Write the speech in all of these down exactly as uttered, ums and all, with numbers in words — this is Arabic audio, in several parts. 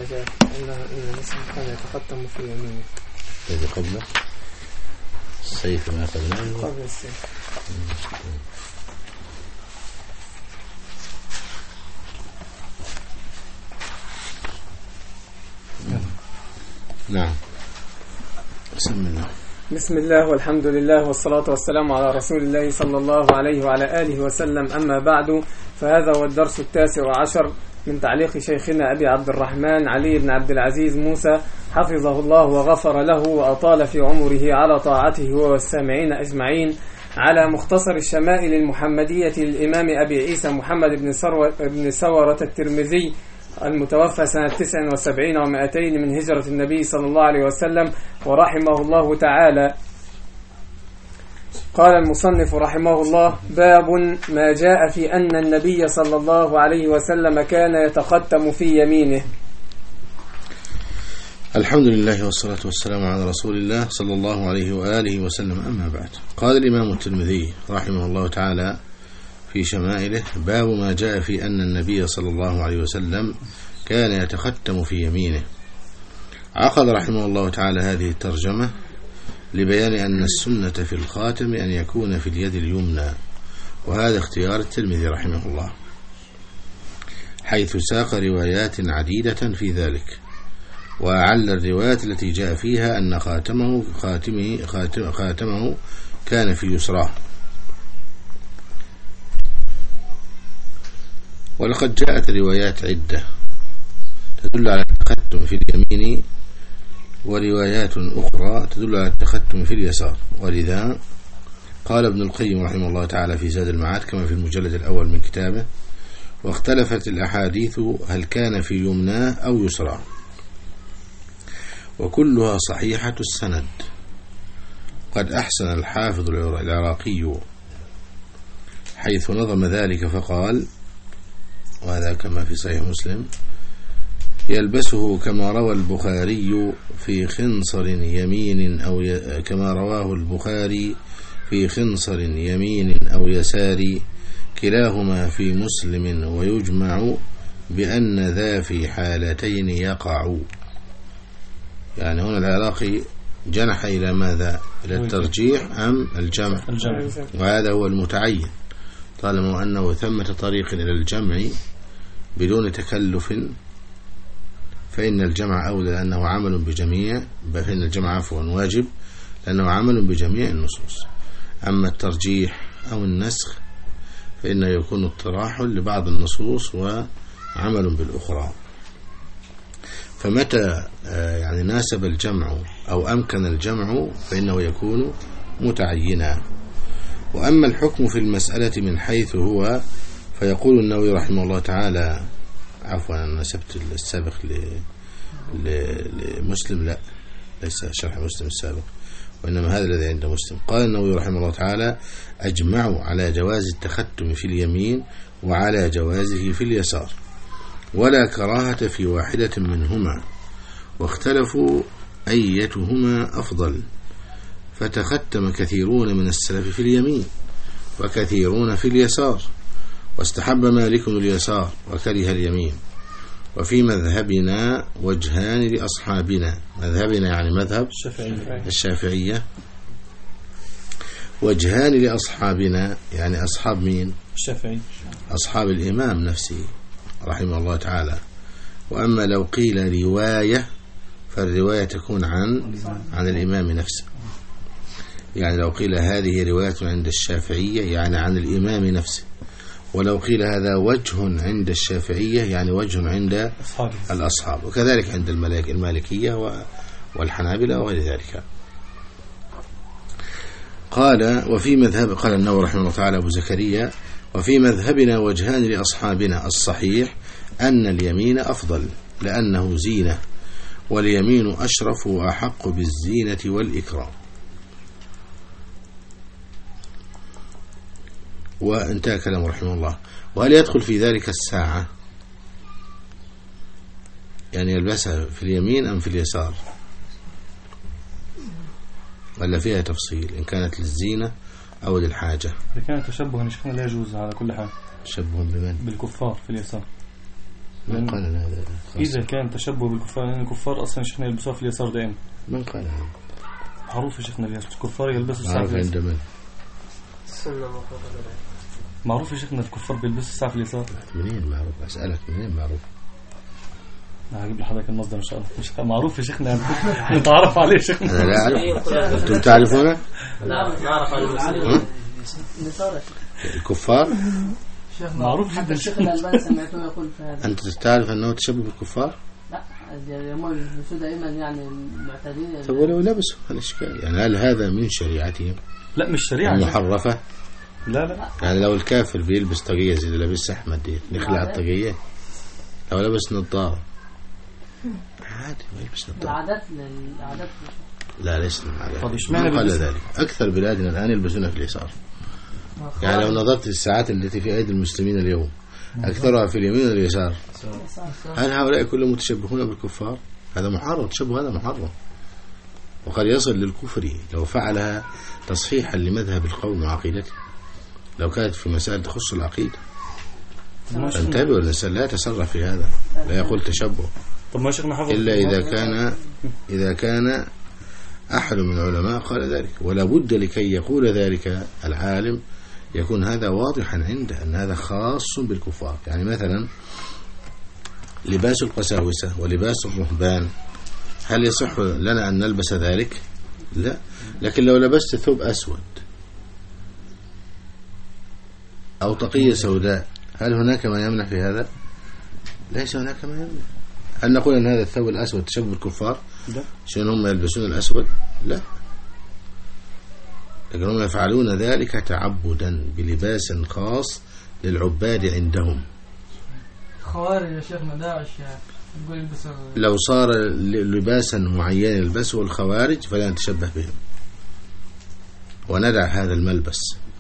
ما جاء أنه إن المسلم كان يتختم في يمينه. الذي قبله السيف ما قبله قبل السيف. نعم. بسم الله. بسم الله والحمد لله والصلاة والسلام على رسول الله صلى الله عليه وعلى آله وسلم. أما بعد، فهذا هو الدرس التاسع عشر من تعليق شيخنا أبي عبد الرحمن علي بن عبد العزيز موسى حفظه الله وغفر له وأطال في عمره على طاعته والسامعين أجمعين، على مختصر الشمائل المحمدية للإمام أبي عيسى محمد بن, بن سورة الترمذي المتوفى سنة تسع وسبعين ومائتين من هجرة النبي صلى الله عليه وسلم ورحمه الله تعالى. قال المصنف رحمه الله: باب ما جاء في أن النبي صلى الله عليه وسلم كان يتختم في يمينه. الحمد لله والصلاة والسلام على رسول الله صلى الله عليه وآله وسلم. أما بعد، قال الإمام الترمذي رحمه الله تعالى في شمائله: باب ما جاء في أن النبي صلى الله عليه وسلم كان يتختم في يمينه. عقد رحمه الله تعالى هذه الترجمة لبيان أن السنة في الخاتم أن يكون في اليد اليمنى، وهذا اختيار الترمذي رحمه الله، حيث ساق روايات عديدة في ذلك، وأعل الروايات التي جاء فيها أن خاتمه خاتمه خاتم خاتمه كان في يسراه. ولقد جاءت روايات عدة تدل على التختم في اليمين، وروايات أخرى تدل على التختم في اليسار. ولذا قال ابن القيم رحمه الله تعالى في زاد المعاد كما في المجلد الأول من كتابه: واختلفت الأحاديث هل كان في يمناه أو يسراه، وكلها صحيحة السند. قد أحسن الحافظ العراقي حيث نظم ذلك فقال، وهذا كما في صحيح مسلم: يلبسه كما روى البخاري في خنصر يمين أو ي... كما رواه البخاري في خنصر يمين أو يسار، كلاهما في مسلم، ويجمع بأن ذا في حالتين يقع. يعني هنا العراقي جنح إلى ماذا؟ إلى الترجيح أم الجمع؟ الجمع. وهذا هو المتعين، طالما أنه ثمة طريق إلى الجمع بدون تكلف فإن الجمع أولى، لأنه عمل بجميع فإن الجمع عفوا واجب لأنه عمل بجميع النصوص. أما الترجيح أو النسخ فإنه يكون اطراح لبعض النصوص وعمل بالأخرى. فمتى يعني ناسب الجمع أو أمكن الجمع فإنه يكون متعينا. وأما الحكم في المسألة من حيث هو، فيقول النووي رحمه الله تعالى، عفوا أنا نسبت السابق لمسلم، لا ليس شرح مسلم السابق، وإنما هذا الذي عند مسلم. قال النووي رحمه الله تعالى: أجمعوا على جواز التختم في اليمين وعلى جوازه في اليسار، ولا كراهة في واحدة منهما، واختلفوا أيتهما أفضل، فتختم كثيرون من السلف في اليمين وكثيرون في اليسار، واستحب مالك اليسار وكره اليمين. وفي مذهبنا وجهان لأصحابنا، مذهبنا يعني مذهب الشافعية، وجهان لأصحابنا يعني أصحاب مين؟ الشافعي، أصحاب الإمام نفسه رحمه الله تعالى. وأما لو قيل رواية فالرواية تكون عن عن الإمام نفسه، يعني لو قيل هذه رواية عند الشافعية يعني عن الإمام نفسه، ولو قيل هذا وجه عند الشافعية يعني وجه عند الأصحاب، وكذلك عند المالكية والحنابلة وغير ذلك. قال: وفي مذهب قال النووي رحمه الله تعالى أبو زكريا: وفي مذهبنا وجهان لأصحابنا، الصحيح أن اليمين أفضل لأنه زينة، واليمين أشرف وأحق بالزينة والإكرام. وانتهى كلامه رحمه الله. وهل يدخل في ذلك الساعة؟ يعني يلبسها في اليمين أم في اليسار؟ ولا فيها تفصيل إن كانت للزينة أو للحاجة؟ إذا كانت تشبها نشكنا لا يجوز على كل حال. تشبه بمن؟ بالكفار في اليسار. من قال هذا؟ إذا كان تشبه بالكفار، لأن الكفار أصلا شيخنا يلبسوها في اليسار دائما. من قال هذا؟ معروف يا شيخنا الكفار يلبسوا الساعة معروف عند من؟ معروف يا شيخنا الكفار بيلبسوا الساعة في اليسار. منين معروف؟ أسألك منين معروف؟ هجيب لحضرتك المصدر إن شاء الله. مش معروف يا شيخنا نتعرف عليه شيخنا. أنا لا أعرف. أنتم تعرفونه؟ لا نعرف على المسلمين. الكفار؟ معروف جدا. الشيخ الألباني سمعته يقول في هذا. أنت تعرف أنه تشبه بالكفار؟ لا هم يلبسوا دائما يعني المعتادين. طب ولو لبسوا الإشكال يعني هل هذا من شريعتهم؟ لا مش شريعة محرفة. لا لا يعني لو الكافر بيلبس طاقية زي اللي لابس أحمد دي نخلع الطاقية. لو لبس نظارة عادي ما يلبس نظارة. العادات العادات لا ليس من العادات. طب اشمعنى قال ذلك؟ أكثر بلادنا الآن يلبسونها في اليسار. يعني لو نظرت للساعات التي في أيدي المسلمين اليوم أكثرها في اليمين واليسار. هل هؤلاء كلهم متشبهون بالكفار؟ هذا محرم. تشبه هذا محرم وقد يصل للكفر لو فعلها تصحيحا لمذهب القوم وعقيدته، لو كانت في مسائل تخص العقيدة. فانتبهوا الإنسان لا يتسرع في هذا، لا يقول تشبه طب ما شيخنا حفظ إلا إذا كان إذا كان أحد من العلماء قال ذلك، ولا بد لكي يقول ذلك العالم يكون هذا واضحا عنده أن هذا خاص بالكفار. يعني مثلا لباس القساوسة ولباس الرهبان هل يصح لنا أن نلبس ذلك؟ لا. لكن لو لبست ثوب أسود أو طاقية سوداء هل هناك ما يمنع في هذا؟ ليس هناك ما يمنع. هل نقول أن هذا الثوب الأسود تشبه بالكفار؟ لا. عشان هم يلبسون الأسود؟ لا، لكن هم يفعلون ذلك تعبدا بلباس خاص للعباد عندهم. خوارج يا شيخنا داعش يقول يلبس. لو صار لباسا معين يلبسه الخوارج فلا نتشبه بهم وندع هذا الملبس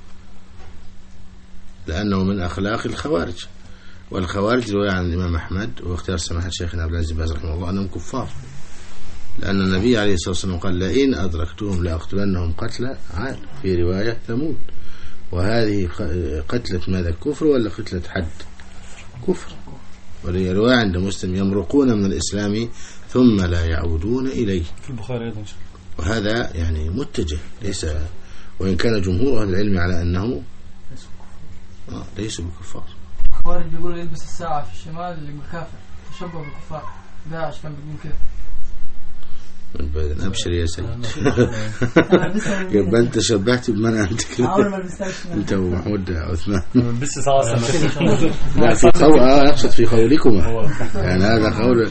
لأنه من أخلاق الخوارج. والخوارج رواية عن الإمام أحمد واختيار سماحة شيخنا عبد العزيز باز رحمه الله أنهم كفار، لأن النبي عليه الصلاة والسلام قال لئن أدركتهم لأقتلنهم قتلى عاد، في رواية ثمود. وهذه قتلة ماذا؟ كفر ولا قتلة حد؟ كفر. ورواية عند مسلم يمرقون من الإسلام ثم لا يعودون إليه، في البخاري أيضا. وهذا يعني متجه ليس، وإن كان جمهور أهل العلم على أنه آه ليسوا بكفار. خوارج بيقولوا يلبس الساعة في الشمال اللي كافر، تشبه بالكفار. داعش كان بيقول كده. من بعد أبشر يا سيد. يبقى أنت شبهت بمن أنت كده. أنت ومحمود عثمان. بس ساعة لا في قول آه أقصد في قولكما يعني هذا قول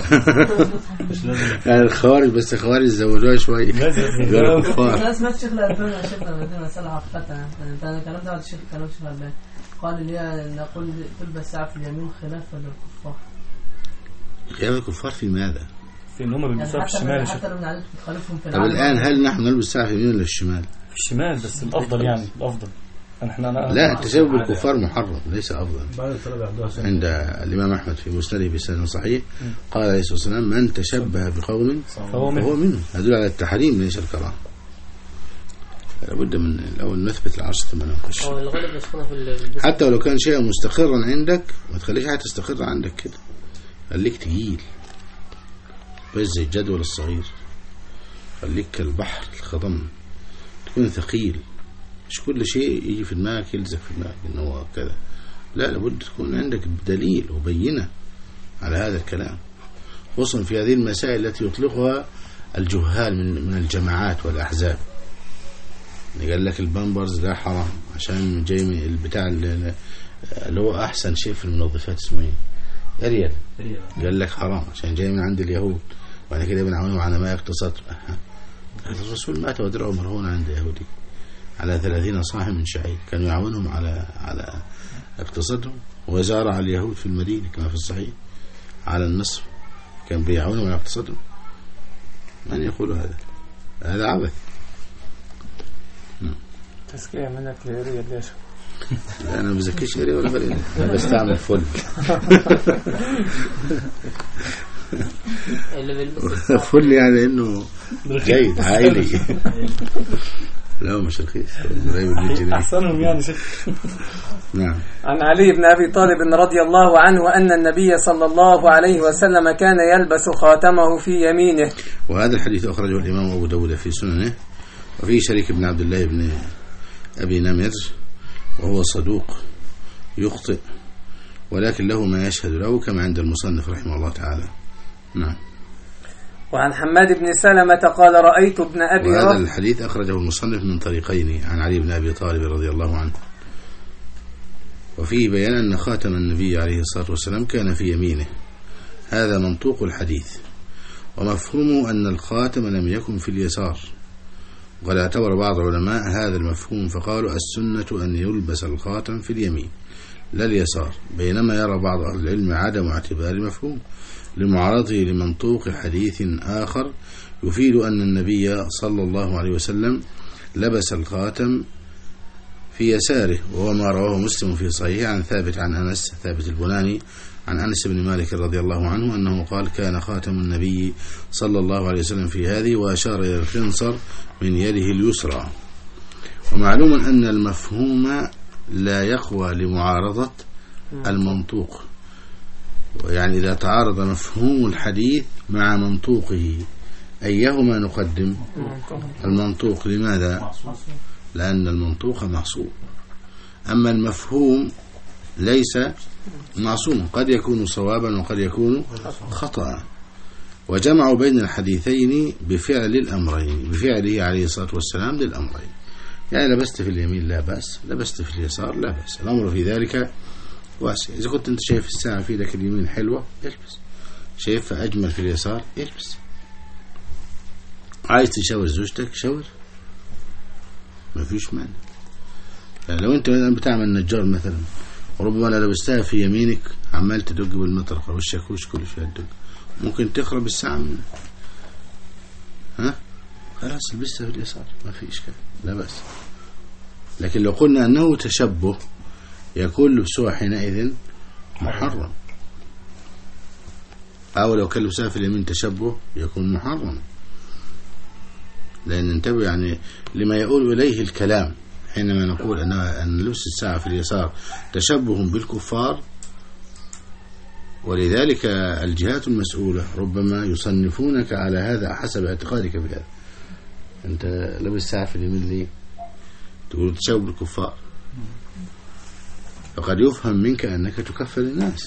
يعني الخوارج، بس الخوارج زودوها شوي قالوا كفار. أنا سمعت شيخ الألباني شيخنا بدنا مسألة حقيقة. أنا كلامت على الشيخ كلام شيخ الألباني قال لي نقول تلبس ساعة في اليمين خلافا للكفار. خلاف الكفار في ماذا؟ في إن هم بيلبسوها في الشمال. حتى لو نعرف تخالفهم في طب الآن هل نحن نلبس ساعة في اليمين ولا في الشمال؟ في الشمال، بس الأفضل يعني الأفضل. احنا لا، التشبه بالكفار محرم ليس أفضل. عند الإمام أحمد في مسنده بسند صحيح قال عليه الصلاة والسلام من تشبه بقوم فهو منه. هذول على التحريم ليس الكراهة. لابد من الأول نثبت العشر ثم ننقش. حتى ولو كان شيء مستقرا عندك ما تخليش حاجة تستقر عندك كده، خليك تقيل بس زي الجدول الصغير، خليك كالبحر الخضم تكون ثقيل، مش كل شيء يجي في دماغك يلزق في دماغك انه كذا، لا، لابد تكون عندك دليل وبينة على هذا الكلام، خصوصا في هذه المسائل التي يطلقها الجهال من من الجماعات والأحزاب. قال لك البامبرز لا حرام عشان جاي من البتاع اللي هو أحسن شيء في المنظفات اسمه ايه؟ أريال. قال لك حرام عشان جاي من عند اليهود وأنا كده بنعاونهم على ما اقتصد. الرسول مات ودرعه مرهون عند يهودي على ثلاثين صاع من شعير، كانوا يعاونهم على على اقتصادهم، وزارع اليهود في المدينة كما في الصحيح على النصف، كان بيعاونهم على اقتصادهم. من يقول هذا؟ هذا عبث. تزكية منك لأريال ليش؟ لا أنا بزكيش أريال ولا غير، أنا بستعمل فل. فل يعني إنه جيد عائلي. لا مش رخيص قريب الجنيه أحسنهم يعني شيخ. نعم. عن علي بن أبي طالب رضي الله عنه أن النبي صلى الله عليه وسلم كان يلبس خاتمه في يمينه. وهذا الحديث أخرجه الإمام أبو داود في سننه، وفيه شريك بن عبد الله بن أبي نمر وهو صدوق يخطئ، ولكن له ما يشهد له كما عند المصنف رحمه الله تعالى. نعم. وعن حماد بن سلمة قال رأيت ابن أبي وهذا رافع. الحديث أخرجه المصنف من طريقين عن علي بن أبي طالب رضي الله عنه، وفيه بيان أن خاتم النبي عليه الصلاة والسلام كان في يمينه. هذا منطوق الحديث، ومفهومه أن الخاتم لم يكن في اليسار، وقد اعتبر بعض العلماء هذا المفهوم فقالوا السنة أن يلبس الخاتم في اليمين لا اليسار، بينما يرى بعض أهل العلم عدم اعتبار المفهوم لمعارضه لمنطوق حديث آخر يفيد أن النبي صلى الله عليه وسلم لبس الخاتم في يساره، وهو ما رواه مسلم في صحيح عن ثابت عن أنس ثابت البناني عن أنس بن مالك رضي الله عنه أنه قال كان خاتم النبي صلى الله عليه وسلم في هذه، وأشار إلى الخنصر من يده اليسرى. ومعلوم أن المفهوم لا يقوى لمعارضة المنطوق، يعني إذا تعارض مفهوم الحديث مع منطوقه أيهما نقدم؟ المنطوق. لماذا؟ لأن المنطوق معصوم، أما المفهوم ليس معصوم، قد يكون صوابا وقد يكون خطأ. وجمعوا بين الحديثين بفعل الأمرين، بفعله عليه الصلاة والسلام للأمرين، يعني لبست في اليمين لا بأس، لبست في اليسار لا بأس، الأمر في ذلك واسع. إذا كنت أنت شايف الساعة في لك اليمين حلوة البس، شايفها أجمل في اليسار البس. عايز تشاور زوجتك شاور، ما فيش مانع. يعني لو أنت بتعمل نجار مثلا، وربما لو لبستها في يمينك عمال تدق بالمطرقة والشاكوش كل شوية تدق، ممكن تخرب الساعة منك. ها خلاص لبستها في اليسار ما في إشكال لا بأس. لكن لو قلنا أنه تشبه يكون لبسها حينئذ محرم، أو لو كان لبسها في اليمين تشبه يكون محرم، لأن انتبه يعني لما يقول إليه الكلام حينما نقول أن لبس الساعة في اليسار تشبه بالكفار. ولذلك الجهات المسؤولة ربما يصنفونك على هذا حسب اعتقادك بهذا. أنت لبس الساعة في اليمين ليه؟ تقول تشبه بالكفار، فقد يفهم منك أنك تكفر الناس،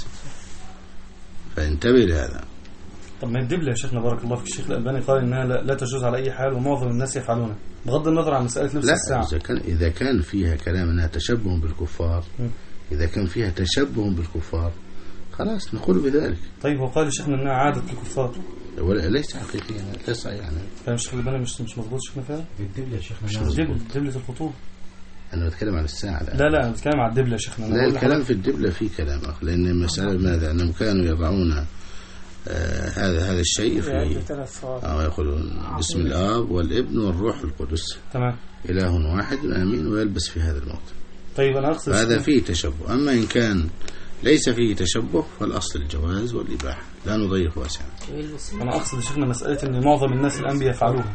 فانتبه لهذا. طب ما الدبلة يا شيخنا بارك الله فيك، الشيخ الألباني قال إنها لا, لا تجوز على أي حال ومعظم الناس يفعلونها بغض النظر عن مسألة لبس لا الساعة. إذا كان إذا كان فيها كلام أنها تشبه بالكفار، م. إذا كان فيها تشبه بالكفار خلاص نقول بذلك. طيب هو قال شيخنا أنها عادة الكفار، ولا ليس حقيقيا ليس يعني. فاهم الشيخ الألباني مش مش مضبوط شيخنا فعلا. الدبلة يا شيخنا دبلة الخطوب. أنا بتكلم عن الساعة الآن. لا لا أنا بتكلم عن الدبلة يا شيخنا. لا الكلام في الدبلة في كلام أخ، لأن المسألة ماذا أنهم كانوا يضعون آه هذا هذا الشيء في آه يقولون بسم الآب والابن والروح القدس تمام إله واحد آمين، ويلبس في هذا الموضع. طيب أنا أقصد هذا فيه تشبه. أما إن كان ليس فيه تشبه فالأصل الجواز والإباحة، لا نضيق واسعا. أنا أقصد شيخنا مسألة أن معظم الناس الأنبياء يفعلوها.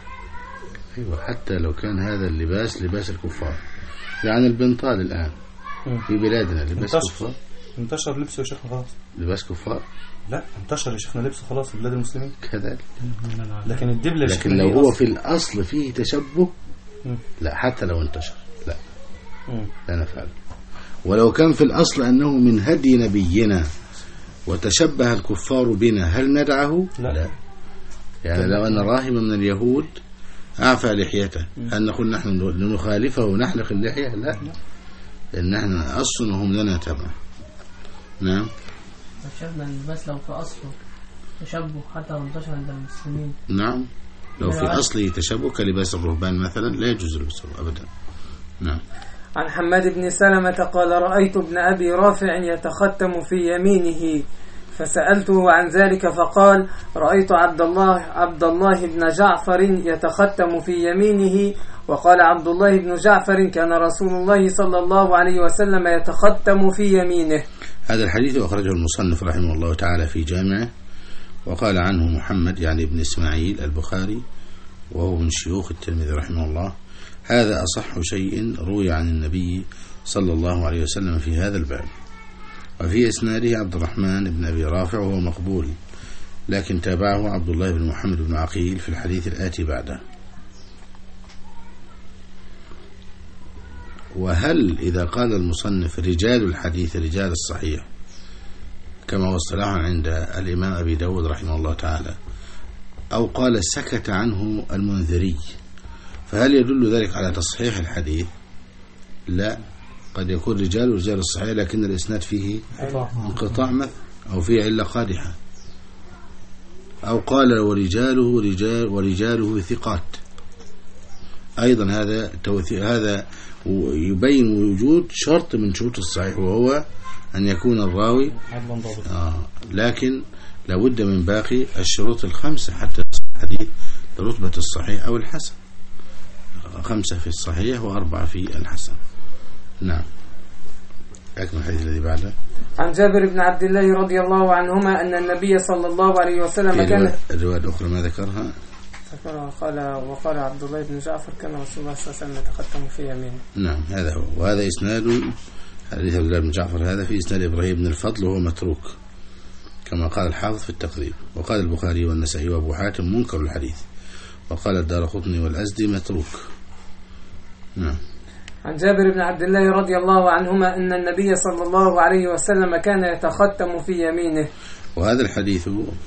أيوة حتى لو كان هذا اللباس لباس الكفار، يعني البنطال الآن م. في بلادنا لباس انتشر. كفار. انتشر لبسه يا شيخنا خلاص. لباس كفار؟ لا انتشر يا شيخنا لبسه خلاص في بلاد المسلمين كذلك. لكن الدبلة لكن لو هو في الأصل فيه تشبه م. لا حتى لو انتشر لا م. لا نفعل. ولو كان في الأصل أنه من هدي نبينا وتشبه الكفار بنا هل ندعه؟ لا, لا. يعني لو أن راهبا من اليهود أعفى لحيته هل نقول نحن لنخالفه ونحلق اللحية؟ لا، لأن نحن أصل وهم لنا تبع. نعم. شفنا اللباس لو في أصله تشبه حتى لو انتشر عند المسلمين. نعم لو في أصله تشبه كلباس الرهبان مثلا لا يجوز لبسه أبدا. نعم. عن حماد بن سلمة قال رأيت ابن أبي رافع يتختم في يمينه فسألته عن ذلك فقال رأيت عبد الله عبد الله بن جعفر يتختم في يمينه. وقال عبد الله بن جعفر كان رسول الله صلى الله عليه وسلم يتختم في يمينه. هذا الحديث أخرجه المصنف رحمه الله تعالى في جامعه، وقال عنه محمد يعني ابن إسماعيل البخاري وهو من شيوخ الترمذي رحمه الله هذا أصح شيء روي عن النبي صلى الله عليه وسلم في هذا الباب. وفي إسناده عبد الرحمن بن أبي رافع وهو مقبول، لكن تابعه عبد الله بن محمد بن عقيل في الحديث الآتي بعده. وهل إذا قال المصنف رجال الحديث رجال الصحيح كما هو اصطلاح عند الإمام أبي داود رحمه الله تعالى، أو قال سكت عنه المنذري، فهل يدل ذلك على تصحيح الحديث؟ لا، قد يكون رجال رجال الصحيح لكن الإسناد فيه انقطاع مثل أو فيه علة قادحة، أو قال ورجاله رجال ورجاله ثقات، أيضا هذا هذا يبين وجود شرط من شروط الصحيح وهو أن يكون الراوي آه لكن لابد من باقي الشروط الخمسة حتى الحديث لرتبة الصحيح أو الحسن، خمسة في الصحيح وأربعة في الحسن. نعم. أكمل الحديث الذي بعده. عن جابر بن عبد الله رضي الله عنهما أن النبي صلى الله عليه وسلم كان الرواية الأخرى ما ذكرها قال وقال عبد الله بن جعفر كان رسول الله صلى الله عليه وسلم يتختم في يمينه. نعم هذا هو. وهذا إسناد حديث عبد الله بن جعفر هذا في إسناد إبراهيم بن الفضل وهو متروك كما قال الحافظ في التقريب، وقال البخاري والنسائي وأبو حاتم منكر الحديث، وقال الدارقطني والأزدي متروك. نعم. عن جابر بن عبد الله رضي الله عنهما أن النبي صلى الله عليه وسلم كان يتختم في يمينه. وهذا الحديث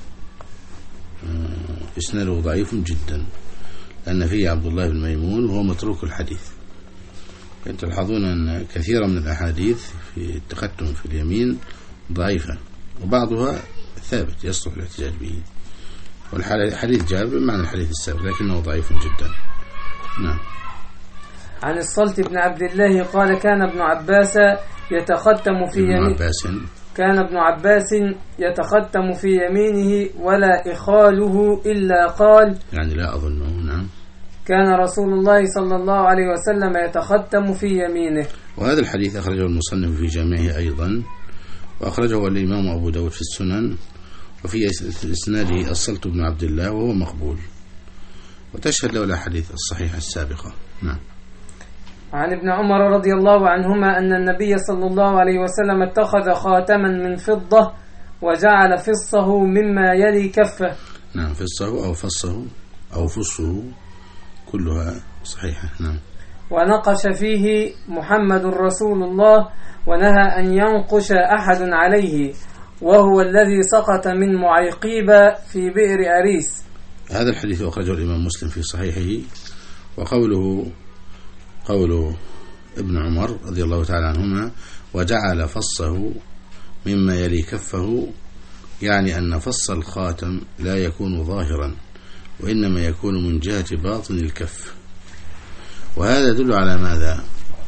إسناده ضعيف جدا لأن فيه عبد الله بن ميمون وهو متروك الحديث. تلاحظون أن كثيرا من الأحاديث في التختم في اليمين ضعيفة وبعضها ثابت يصلح الاحتجاج به، والحديث جابر معنى الحديث السابق لكنه ضعيف جدا. نعم. عن الصلت بن عبد الله قال كان ابن عباس يتختم في يمينه كان ابن عباس يتختم في يمينه ولا إخاله إلا قال يعني لا أظنه. نعم. كان رسول الله صلى الله عليه وسلم يتختم في يمينه. وهذا الحديث أخرجه المصنف في جامعه أيضا، وأخرجه الإمام أبو داود في السنن، وفي إسناده الصلت بن عبد الله وهو مقبول، وتشهد له الأحاديث الصحيحة السابقة. نعم. عن ابن عمر رضي الله عنهما أن النبي صلى الله عليه وسلم اتخذ خاتما من فضة وجعل فصه مما يلي كفه. نعم، فصه أو فصه أو فصه كلها صحيحة. نعم. ونقش فيه محمد رسول الله ونهى أن ينقش أحد عليه، وهو الذي سقط من معيقيب في بئر أريس. هذا الحديث أخرجه الإمام مسلم في صحيحه. وقوله قول ابن عمر رضي الله تعالى عنهما وجعل فصه مما يلي كفه، يعني أن فص الخاتم لا يكون ظاهرا وإنما يكون من جهة باطن الكف. وهذا يدل على ماذا؟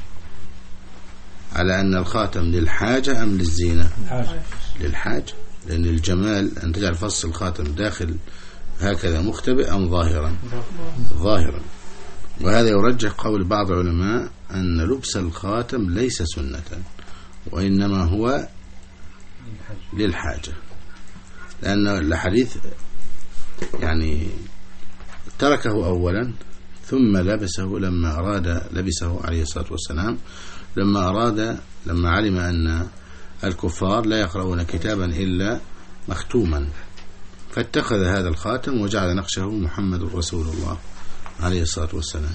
على أن الخاتم للحاجة أم للزينة؟ للحاجة، لأن الجمال أن تجعل فص الخاتم داخل هكذا مختبئ أم ظاهرا؟ ظاهرا. وهذا يرجح قول بعض العلماء أن لبس الخاتم ليس سنة وإنما هو للحاجة، لأن الحديث يعني تركه أولا ثم لبسه لما أراد لبسه عليه الصلاة والسلام لما أراد لما علم أن الكفار لا يقرؤون كتابا إلا مختوما، فاتخذ هذا الخاتم وجعل نقشه محمد رسول الله عليه الصلاة والسلام،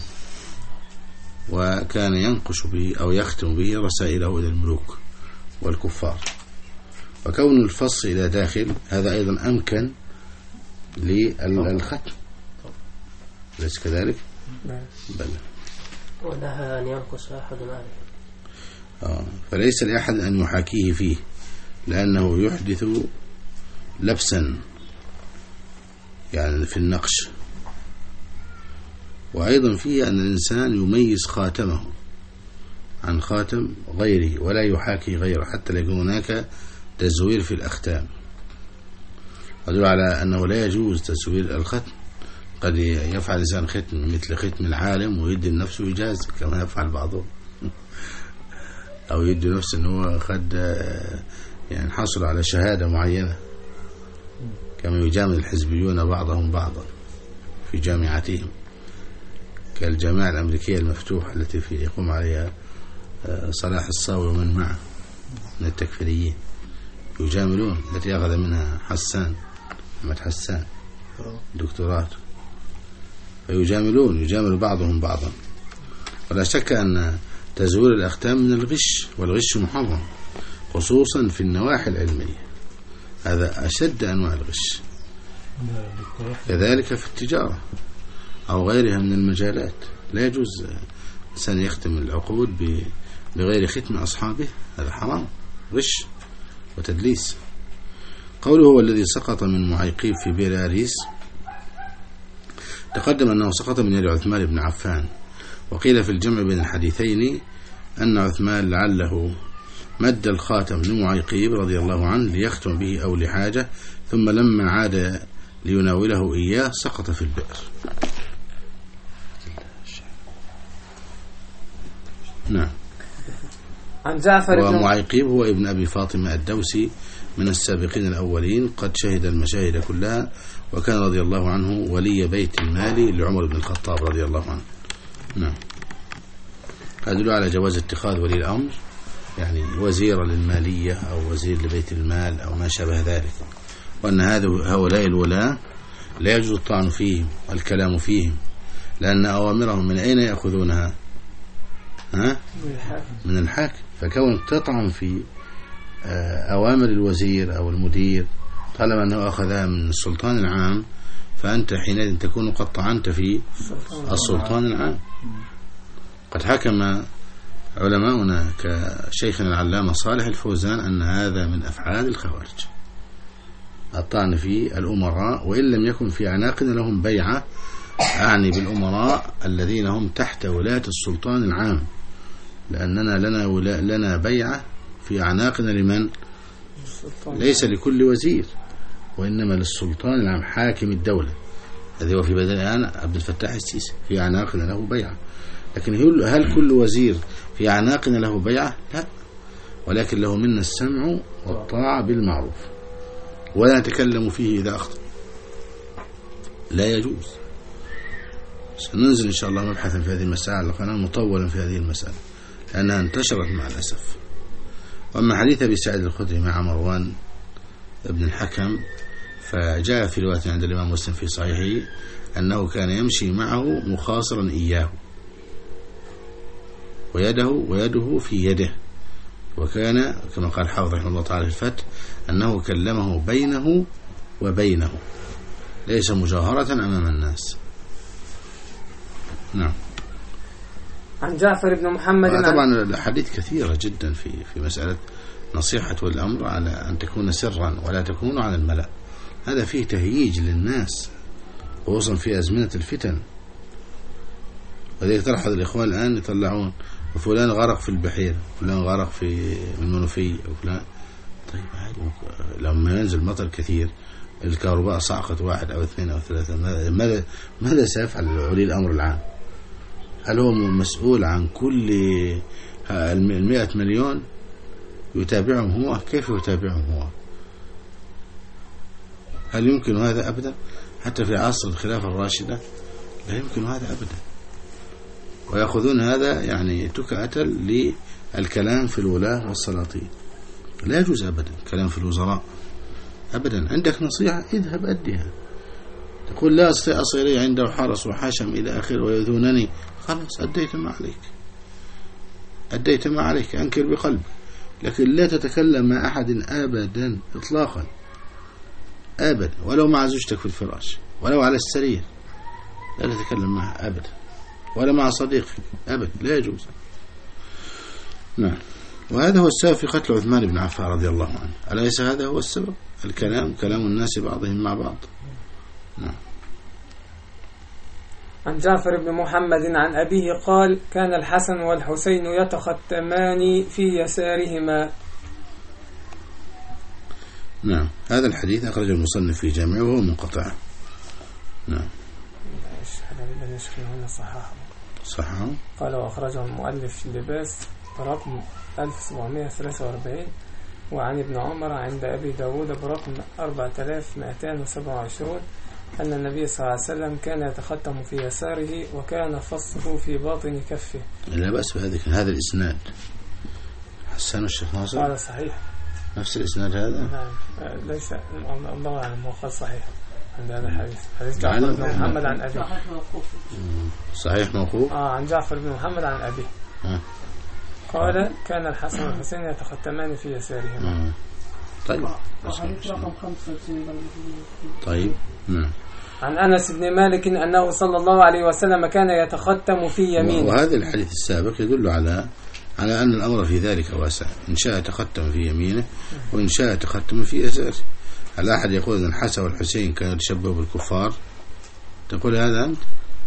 وكان ينقش به أو يختم به رسائله إلى الملوك والكفار. وكون الفص إلى داخل هذا أيضا أمكن للختم، ليس كذلك؟ بل ونهى أن ينقص أحد عليه. آه فليس لأحد أن يحاكيه فيه لأنه يحدث لبسا يعني في النقش. وأيضا فيه أن الإنسان يميز خاتمه عن خاتم غيره ولا يحاكي غيره حتى لا يكون هناك تزوير في الأختام. أدل على أنه لا يجوز تزوير الختم. قد يفعل الإنسان ختم مثل ختم العالم ويدي لنفسه إجازة كما يفعل بعضهم، أو يدي نفسه أنه قد يعني حصل على شهادة معينة كما يجامل الحزبيون بعضهم بعضا في جامعاتهم. كالجامعة الأمريكية المفتوحة التي في يقوم عليها صلاح الصاوي ومن معه من التكفيريين، يجاملون، التي أخذ منها حسان محمد حسان دكتوراه، فيجاملون يجامل بعضهم بعضا. ولا شك أن تزوير الأختام من الغش، والغش محرم خصوصا في النواحي العلمية، هذا أشد أنواع الغش. كذلك في التجارة أو غيرها من المجالات، لا يجوز إنسان يختم العقود بغير ختم أصحابه، هذا حرام، غش وتدليس. قوله هو الذي سقط من معيقيب في بئر آريس، تقدم أنه سقط من يد عثمان بن عفان، وقيل في الجمع بين الحديثين أن عثمان لعله مد الخاتم لمعيقيب رضي الله عنه ليختم به أو لحاجة، ثم لما عاد ليناوله إياه سقط في البئر. نعم. عن جعفر بن ومعيقيب هو ابن أبي فاطمة الدوسي من السابقين الأولين، قد شهد المشاهد كلها، وكان رضي الله عنه ولي بيت المال لعمر بن الخطاب رضي الله عنه. نعم. هذا يدل على جواز اتخاذ ولي الأمر يعني وزير للمالية أو وزير لبيت المال أو ما شابه ذلك، وأن هؤلاء الولاة لا يجوز الطعن فيهم والكلام فيهم، لأن أوامرهم من أين يأخذونها؟ ها؟ من الحاكم. فكون تطعن في أوامر الوزير أو المدير طالما أنه أخذها من السلطان العام، فأنت حينئذ تكون قد طعنت في السلطان العام. قد حكم علماؤنا كشيخنا العلامة صالح الفوزان أن هذا من أفعال الخوارج، الطعن في الأمراء وإن لم يكن في أعناقنا لهم بيعة، أعني بالأمراء الذين هم تحت ولاية السلطان العام، لأننا لنا, ولا لنا بيعة في أعناقنا لمن؟ ليس لكل وزير، وإنما للسلطان العام حاكم الدولة، هذا هو في بدل الآن عبد الفتاح السيسي، في أعناقنا له بيعة. لكن هل كل وزير في أعناقنا له بيعة؟ لا، ولكن له منا السمع والطاعة بالمعروف، ولا نتكلم فيه إذا أخطأ، لا يجوز. سننزل إن شاء الله مبحثا في هذه المسألة على القناة مطولا في هذه المسألة لأنها انتشرت مع الأسف. وأما حديث أبي سعيد الخدري مع مروان ابن الحكم، فجاء في رواية عند الإمام مسلم في صحيحه أنه كان يمشي معه مخاصرا إياه، ويده ويده في يده، وكان كما قال حافظ رحمه الله تعالى في الفتح أنه كلمه بينه وبينه، ليس مجاهرة أمام الناس. نعم. عن جعفر بن محمد. طبعا الحديث كثيرة جدا في في مسألة نصيحة والأمر على أن تكون سرا ولا تكون على الملأ، هذا فيه تهييج للناس خصوصا في أزمنة الفتن. وذلك تلاحظ الإخوان الآن يطلعون وفلان غرق في البحيرة، فلان غرق في المنوفية، وفلان. طيب لما ينزل مطر كثير الكهرباء صعقت واحد أو اثنين أو ثلاثة، ماذا ماذا سيفعل ولي الأمر العام؟ هل هو مسؤول عن كل المئة مليون يتابعهم هو؟ كيف يتابعهم هو؟ هل يمكن هذا أبدا؟ حتى في عصر الخلافة الراشدة لا يمكن هذا أبدا. ويأخذون هذا يعني تكأة للكلام في الولاة والسلاطين، لا يجوز أبدا كلام في الوزراء أبدا. عندك نصيحة اذهب أديها، تقول لا أستطيع أصل إلي عنده حرس وحشم إلى آخر ويذونني، خلاص أديت ما عليك، أديت ما عليك، أنكر بقلبك، لكن لا تتكلم مع أحد أبدا إطلاقا أبدا، ولو مع زوجتك في الفراش، ولو على السرير لا تتكلم معها أبدا، ولا مع صديق أبدا، لا يجوز. نعم. وهذا هو السبب في قتل عثمان بن عفان رضي الله عنه، أليس هذا هو السبب؟ الكلام كلام الناس بعضهم مع بعض. نعم. عن جعفر بن محمد عن أبيه قال: كان الحسن والحسين يتختمان في يسارهما. نعم. هذا الحديث أخرجه المصنف في جامعه وهو منقطع. نعم. صححه صححه قال وأخرجه المؤلف في اللباس برقم ألف وسبعمائة وثلاثة وأربعين، وعن ابن عمر عند أبي داود برقم أربعة آلاف ومئتين وسبعة وعشرين، أن النبي صلى الله عليه وسلم كان يتختم في يساره وكان فصه في باطن كفه. لا بأس بهذا. هذا الإسناد حسن الشيخ ناصر. هذا صحيح. نفس الإسناد هذا. نعم ليس الله أعلم هو خاص صحيح عند هذا الحديث. حديث جعفر بن محمد عن أبيه. صحيح موقوف. آه عن جعفر بن محمد عن أبيه. آه. قال كان الحسن والحسين يتختمان في يسارهما. آه. طيب. حديث رقم خمسة. طيب. نعم. عن أنس بن مالك أنه صلى الله عليه وسلم كان يتختم في يمينه. وهذا الحديث السابق يدل على على أن الأمر في ذلك واسع. إن شاء تختم في يمينه وإن شاء تختم في يساره. هل أحد يقول أن الحسن والحسين كانوا يتشبهوا بالكفار؟ تقول هذا أنت؟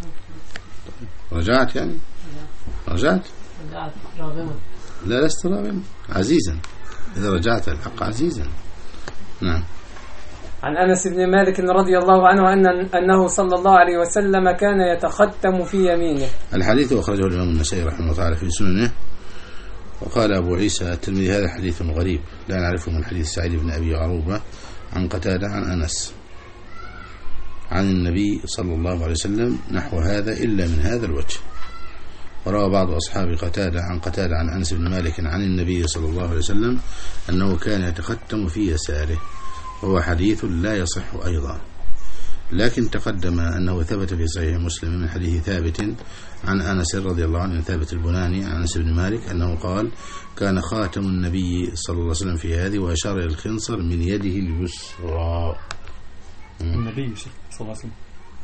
رجعت يعني؟ رجعت؟ رجعت راغما. لا لست راغما، عزيزا. إذا رجعت الحق عزيزا. نعم. عن أنس بن مالك رضي الله عنه أن أنه صلى الله عليه وسلم كان يتختم في يمينه. الحديث أخرجه الإمام النسائي رحمه الله تعالى في سننه. وقال أبو عيسى الترمذي هذا حديث غريب لا نعرفه من حديث سعيد بن أبي عروبة عن قتادة عن أنس عن النبي صلى الله عليه وسلم نحو هذا إلا من هذا الوجه. وروى بعض أصحاب قتادة عن قتادة عن أنس بن مالك عن النبي صلى الله عليه وسلم أنه كان يتختم في يساره، وهو حديث لا يصح أيضا. لكن تقدم أنه ثبت في صحيح مسلم من حديث ثابت عن أنس رضي الله عنه ثابت البناني عن أنس بن مالك أنه قال كان خاتم النبي صلى الله عليه وسلم في هذه، وأشار إلى الخنصر من يده اليسرى. النبي صلى الله عليه وسلم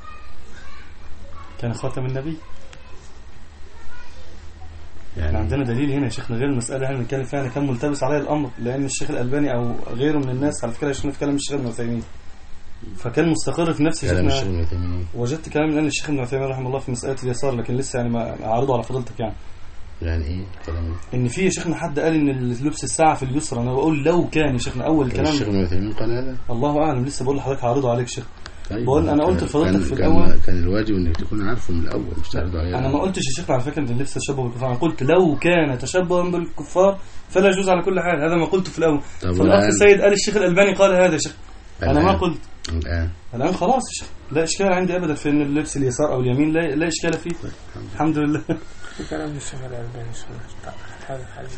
كان خاتم النبي. يعني عندنا دليل هنا يا شيخنا غير المسألة هل نتكلم فيها كان ملتبس عليه الأمر، لأن الشيخ الألباني أو غيره من الناس على فكرة يا شيخنا في كلام الشيخ ابن عثيمين فكان مستقر في نفس كلام الشيخ ابن عثيمين. وجدت كلام من الشيخ ابن عثيمين رحمه الله في مسألة اليسار، لكن لسه يعني ما أعرضه على فضلتك. يعني يعني إيه كلام؟ إن في يا شيخنا حد قال إن لبس الساعة في اليسرى. أنا بقول لو كان يا شيخنا أول كلام الشيخ ابن عثيمين قال هذا، الله أعلم. لسه بقول لحضرتك هعرضه عليك شيخ. طيب بقول أنا قلت لفضلتك في كان الأول كان الواجب إنك تكون عارفه من الأول مش تعرضه عليه. أنا ما قلتش يا شيخنا على فكرة إن اللبس تشبه بالكفار، أنا قلت لو كان تشبها بالكفار فلا يجوز على كل حال. هذا ما قلته في الأول. فالأخ السيد قال الشيخ الألباني قال هذا يا شيخ، أنا ما قلت. الآن الآن خلاص يا شيخ لا إشكال عندي أبدا في إن اللبس اليسار أو اليمين لا لا إشكال فيه. الحمد لله. في كلام الشيخ الألباني هذا الحديث.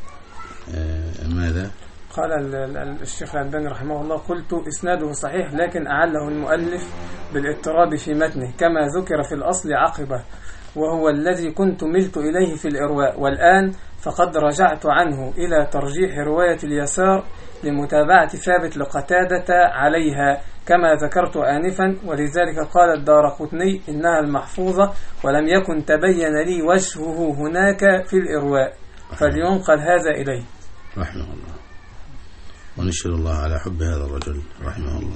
آه ماذا؟ قال الشيخ الألباني رحمه الله قلت إسناده صحيح لكن أعله المؤلف بالاضطراب في متنه كما ذكر في الأصل عقبه، وهو الذي كنت ملت إليه في الإرواء، والآن فقد رجعت عنه إلى ترجيح رواية اليسار لمتابعة ثابت لقتادة عليها كما ذكرت آنفا، ولذلك قال الدارقطني إنها المحفوظة ولم يكن تبين لي وجهه هناك في الإرواء، فلينقل هذا إليه رحمه الله. ونشهد الله على حب هذا الرجل رحمه الله.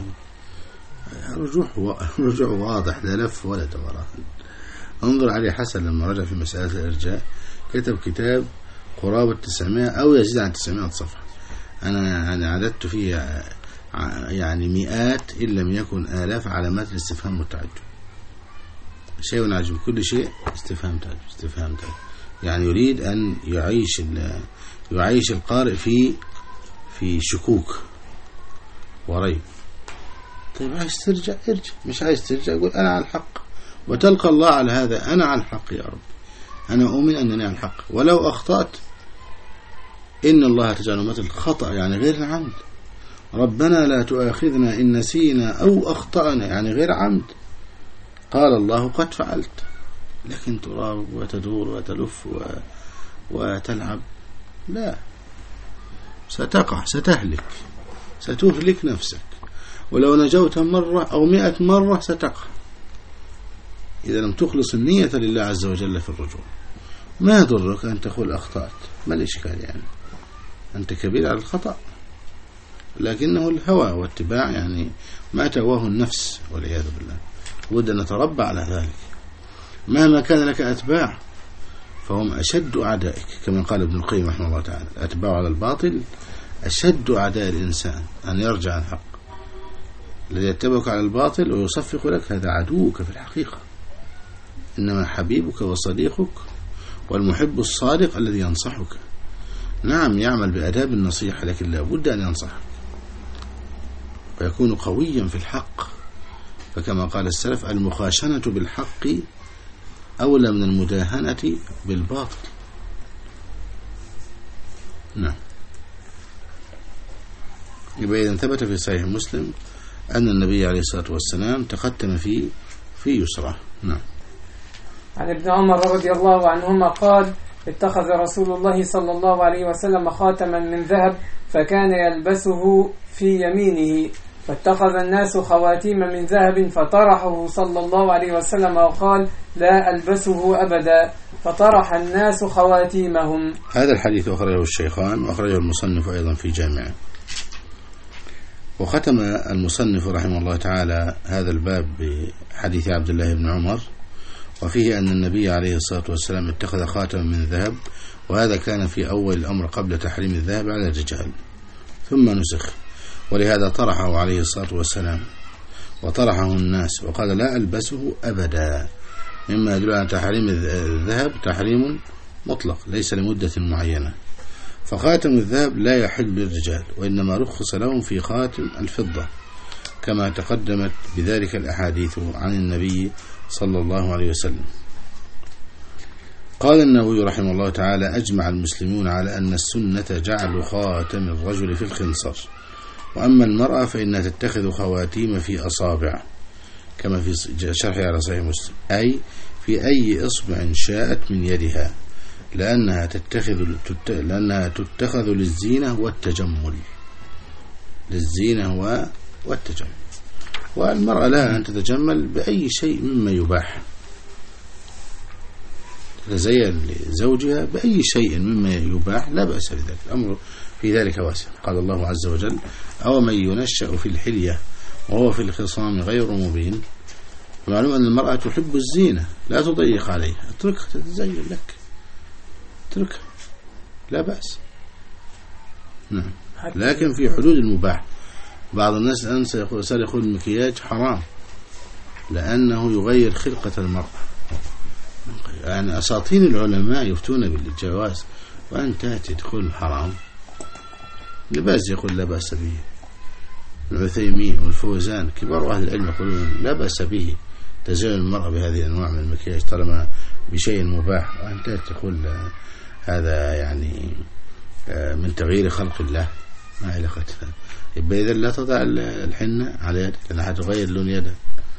رجوع رجوع واضح لا لف ولا دوران. انظر علي حسن لما رجع في مسألة الإرجاء كتب كتاب قرابة تسعمائة أو يزيد عن تسعمائة صفحة. أنا أنا عددت فيه يعني مئات إن لم يكن آلاف علامات الاستفهام والتعجب. شيء عجيب، كل شيء استفهام تعجب استفهام تعجب. يعني يريد أن يعيش يعيش القارئ في في شكوك وريب. طيب عايز ترجع ارجع، مش عايز ترجع قول أنا على الحق، وتلقى الله على هذا. أنا على الحق يا رب، أنا أؤمن أنني على الحق، ولو أخطأت إن الله تجعل مثل الخطأ يعني غير العمد. ربنا لا تؤاخذنا إن نسينا أو أخطأنا يعني غير عمد. قال الله قد فعلت، لكن تراب وتدور وتلف و... وتلعب لا، ستقع ستهلك ستهلك نفسك، ولو نجوت مرة أو مئة مرة ستقع إذا لم تخلص النية لله عز وجل في الرجوع. ما يضرك أن تقول أخطأت، ما الإشكال يعني؟ أنت كبير على الخطأ، لكنه الهوى واتباع يعني ما تواه النفس والعياذ بالله. ود أن نتربى على ذلك. مهما كان لك أتباع فهم أشد أعدائك، كما قال ابن القيم رحمه الله تعالى الأتباع على الباطل أشد أعداء الإنسان أن يرجع عن الحق. الذي يتبعك على الباطل ويصفق لك هذا عدوك في الحقيقة، إنما حبيبك وصديقك والمحب الصادق الذي ينصحك. نعم يعمل بأداب النصيحة، لكن لا بد أن ينصحك ويكون قويا في الحق فكما قال السلف المخاشنة بالحق أولى من المداهنة بالباطل. نعم. يبقى إذا ثبت في صحيح مسلم أن النبي عليه الصلاة والسلام تختم في في يسرى. نعم. عن ابن عمر رضي الله عنهما قال اتخذ رسول الله صلى الله عليه وسلم خاتما من ذهب فكان يلبسه في يمينه، فاتخذ الناس خواتيم من ذهب فطرحه صلى الله عليه وسلم وقال لا ألبسه أبدا، فطرح الناس خواتيمهم. هذا الحديث أخرجه الشيخان وأخرجه المصنف أيضا في جامعه. وختم المصنف رحمه الله تعالى هذا الباب بحديث عبد الله بن عمر، وفيه أن النبي عليه الصلاة والسلام اتخذ خاتما من ذهب، وهذا كان في أول الأمر قبل تحريم الذهب على الرجال ثم نسخ، ولهذا طرحه عليه الصلاة والسلام وطرحه الناس وقال لا ألبسه أبدا، مما يدل على تحريم الذهب تحريم مطلق ليس لمدة معينة. فخاتم الذهب لا يحل للرجال، وإنما رخص لهم في خاتم الفضة كما تقدمت بذلك الأحاديث عن النبي صلى الله عليه وسلم. قال النووي رحمه الله تعالى أجمع المسلمون على أن السنة جعل خاتم الرجل في الخنصر، وأما المرأة فإنها تتخذ خواتيم في أصابع كما في شرح على صحيح مسلم، أي في أي إصبع شاءت من يدها، لأنها تتخذ لأنها تتخذ للزينة والتجمل للزينة والتجمل والمرأة لها أن تتجمل بأي شيء مما يباح، تتزين لزوجها بأي شيء مما يباح لا بأس بذلك، الأمر في ذلك واسع. قال الله عز وجل أو من ينشأ في الحلية وهو في الخصام غير مبين. معلوم أن المرأة تحب الزينة لا تضيق عليها، اتركها تتزين لك، اتركها لا بأس. نعم. لكن في حدود المباح. بعض الناس الآن صار يقول المكياج حرام لأنه يغير خلقة المرأة، يعني أساطين العلماء يفتون بالجواز وأن تأتي تقول حرام. لباس يقول لا بأس به، العثيمين والفوزان كبار أهل العلم يقولون لا بأس به تزين المرأة بهذه الأنواع من المكياج طالما بشيء مباح، وأن تأتي تقول هذا يعني من تغيير خلق الله، ما علاقتها. يبقى إذا لا تضع الحنة على يدك لأنها تغير لون يدها.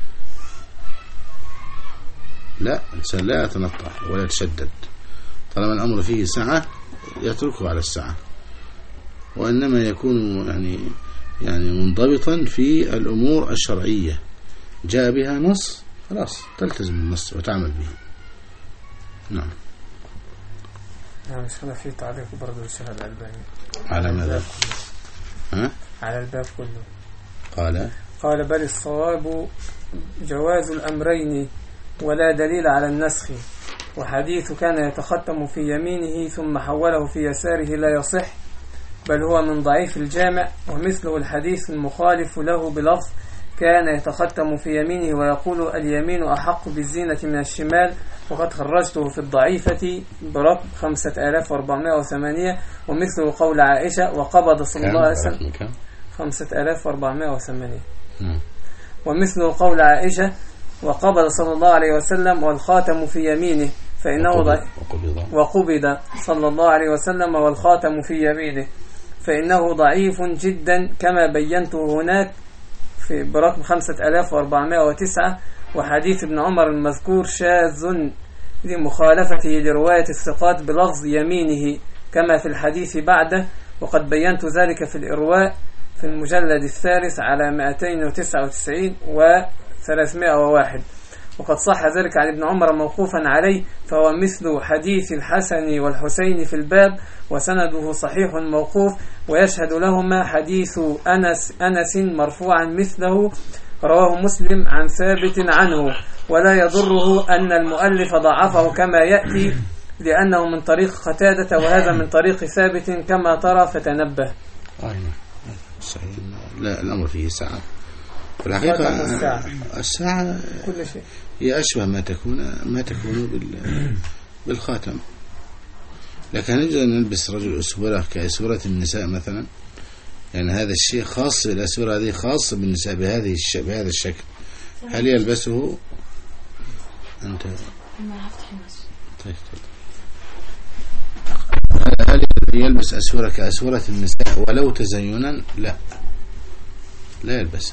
لا، الإنسان لا يتنطع ولا يتشدد، طالما الأمر فيه سعة يتركه على السعة، وإنما يكون يعني يعني منضبطا في الأمور الشرعية جاء بها نص خلاص تلتزم النص وتعمل به. نعم. نعم. مش هذا في تعليق برضه الشيخ الألباني على ماذا؟ ها؟ على الباب كله. قال قال بل الصواب جواز الأمرين ولا دليل على النسخ، وحديث كان يتختم في يمينه ثم حوله في يساره لا يصح، بل هو من ضعيف الجامع، ومثله الحديث المخالف له بلفظ كان يتختم في يمينه ويقول اليمين أحق بالزينة من الشمال، وقد خرجته في الضعيفة برقم خمسة آلاف وأربعمائة وثمانية. ومثله قول عائشة وقبض صلى الله عليه وسلم خمسة آلاف وأربعمائة وثمانية. ومثله قول عائشة وقبض صلى الله عليه وسلم والخاتم في يمينه فإنه ضعيف، وقبض صلى الله عليه وسلم والخاتم في يمينه فإنه ضعيف جدا كما بينته هناك في برقم خمسة آلاف وأربعمائة وتسعة. وحديث ابن عمر المذكور شاذ لمخالفته لرواية الثقات بلفظ يمينه كما في الحديث بعده، وقد بينت ذلك في الإرواء في المجلد الثالث على مئتين وتسعة وتسعين وثلاثمائة وواحد. وقد صح ذلك عن ابن عمر موقوفا عليه، فهو مثل حديث الحسن والحسين في الباب، وسنده صحيح موقوف، ويشهد لهما حديث أنس, أنس مرفوعا مثله رواه مسلم عن ثابت عنه، ولا يضره أن المؤلف ضعفه كما يأتي لأنه من طريق قتادة وهذا من طريق ثابت كما ترى فتنبه. لا، الأمر فيه ساعة في الحقيقة. الساعة, الساعة كل شيء هي أشبه ما تكون ما تكون بالخاتم، لكن نجد أن نلبس رجل أسورة كأسورة النساء مثلا، يعني هذا الشيء خاص، الأسورة هذه خاصة بالنساء بهذه بهذا الشكل، هل يلبسه أنت؟ طيب هل يلبس أسورة كأسورة النساء ولو تزينا؟ لا لا يلبسها.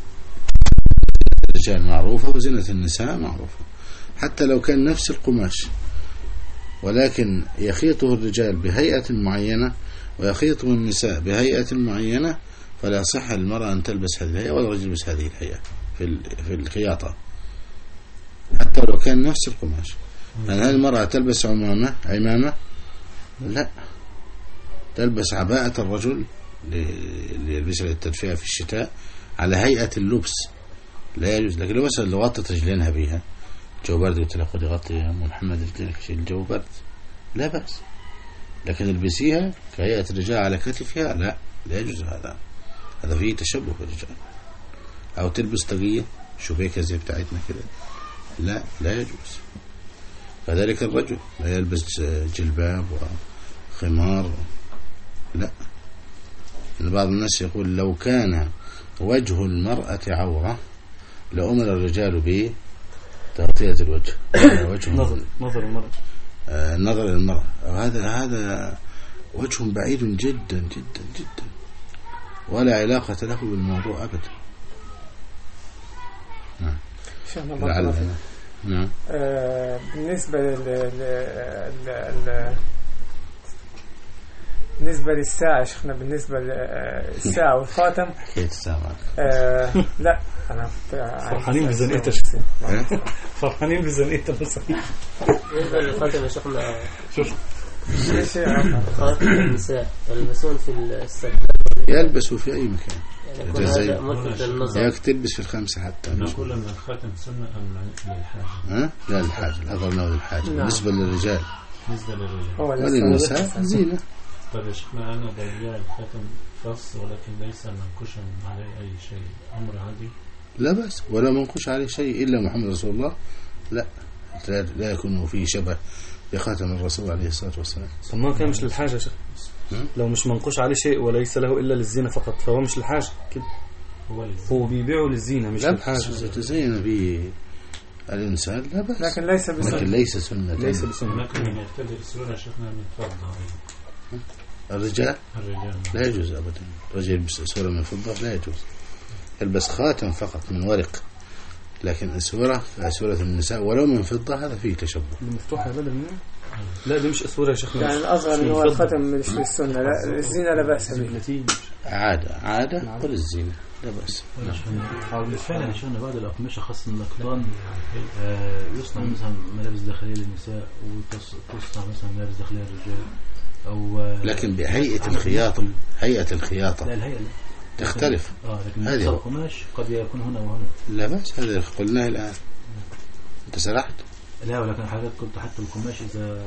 الرجال معروفة وزينة النساء معروفة، حتى لو كان نفس القماش، ولكن يخيطه الرجال بهيئة معينة ويخيطه النساء بهيئة معينة، فلا صح للمرأة أن تلبس هذه الهيئة والرجل يلبس هذه الهيئة في في الخياطة حتى لو كان نفس القماش. يعني هل المرأة تلبس عمامة عمامة؟ لا، تلبس عباءة الرجل اللي يلبسها للتدفئة في الشتاء على هيئة اللبس، لا يجوز. لكن لو مثلا لو غطت رجلينها بيها جو برد قلت لها خذي غطي يا أم محمد رجلينك الجو برد، لا بأس. لكن البسيها كهيئة الرجال على كتفها لا لا يجوز هذا، هذا فيه تشبه بالرجال. أو تلبس طاقية شبيكة زي بتاعتنا كده، لا لا يجوز. كذلك الرجل لا يلبس جلباب وخمار، لا. بعض الناس يقول لو كان وجه المرأة عورة لأمر الرجال بتغطية الوجه. وجه نظر نظر المرأة آه نظر المرأة، هذا هذا وجه بعيد جدا جدا جدا ولا علاقة له بالموضوع أبدا. نعم. لعل نعم. آه بالنسبة ل ل بالنسبة للساعة شيخنا، بالنسبة للساعة والخاتم حكاية الساعة آه لا أنا فرحانين بزنقتها فرحانين بزنقتها بس بالنسبة للخاتم يا شيخنا، شوف خاتم النساء يلبسون في السبت يلبسوا في أي مكان، يعني يكون هذا ملفت للنظر. ياك تلبس في الخمسة حتى. نقول أن الخاتم سنة أم للحاجة؟ ها؟ لا للحاجة، الأظهر أنه للحاجة. بالنسبة للرجال بالنسبة للرجال وللنساء زينة. طيب يا شيخنا، أنا بيع الخاتم خاص ولكن ليس منقوشا عليه أي شيء، أمر عادي؟ لا بأس، ولا منقوش عليه شيء إلا محمد رسول الله، لا لا يكون فيه شبه بخاتم الرسول عليه الصلاة والسلام. طب ما كان مش للحاجة شيخ، لو مش منقوش عليه شيء وليس له إلا للزينة فقط فهو مش للحاجة كده، هو هو بيبيعه للزينة مش للحاجة. تزين به الإنسان لا بأس، لكن ليس بسنة، لكن ليس سنة، ليس بسنة. لكن يرتدي السورة شيخنا من فضة. الرجال الرجال لا يجوز أبدا، الرجل يلبس سورة من فضة لا يجوز، يلبس خاتم فقط من ورق، لكن السورة سورة النساء ولو من فضة هذا فيه تشبه. المفتوحة بدل منه؟ لا دي مش أسورة يا شيخنا، يعني الأصغر اللي هو الختم مش للسنة، لا الزينة لا بأس به، عادة عادة وللزينة لا بأس. بالفعل يا شيخنا بعض الأقمشة خاصة النقدان آه يصنع مثلا ملابس داخلية للنساء وتصنع مثلا ملابس داخلية للرجال، أو آه لكن بهيئة الخياطة، هيئة الخياطة لا الهيئة لا تختلف. اه لكن هذا القماش قد يكون هنا وهنا. لا بأس، هذا قلناه الآن. أنت سرحت؟ لا ولكن حضرتك قلت حتى القماش إذا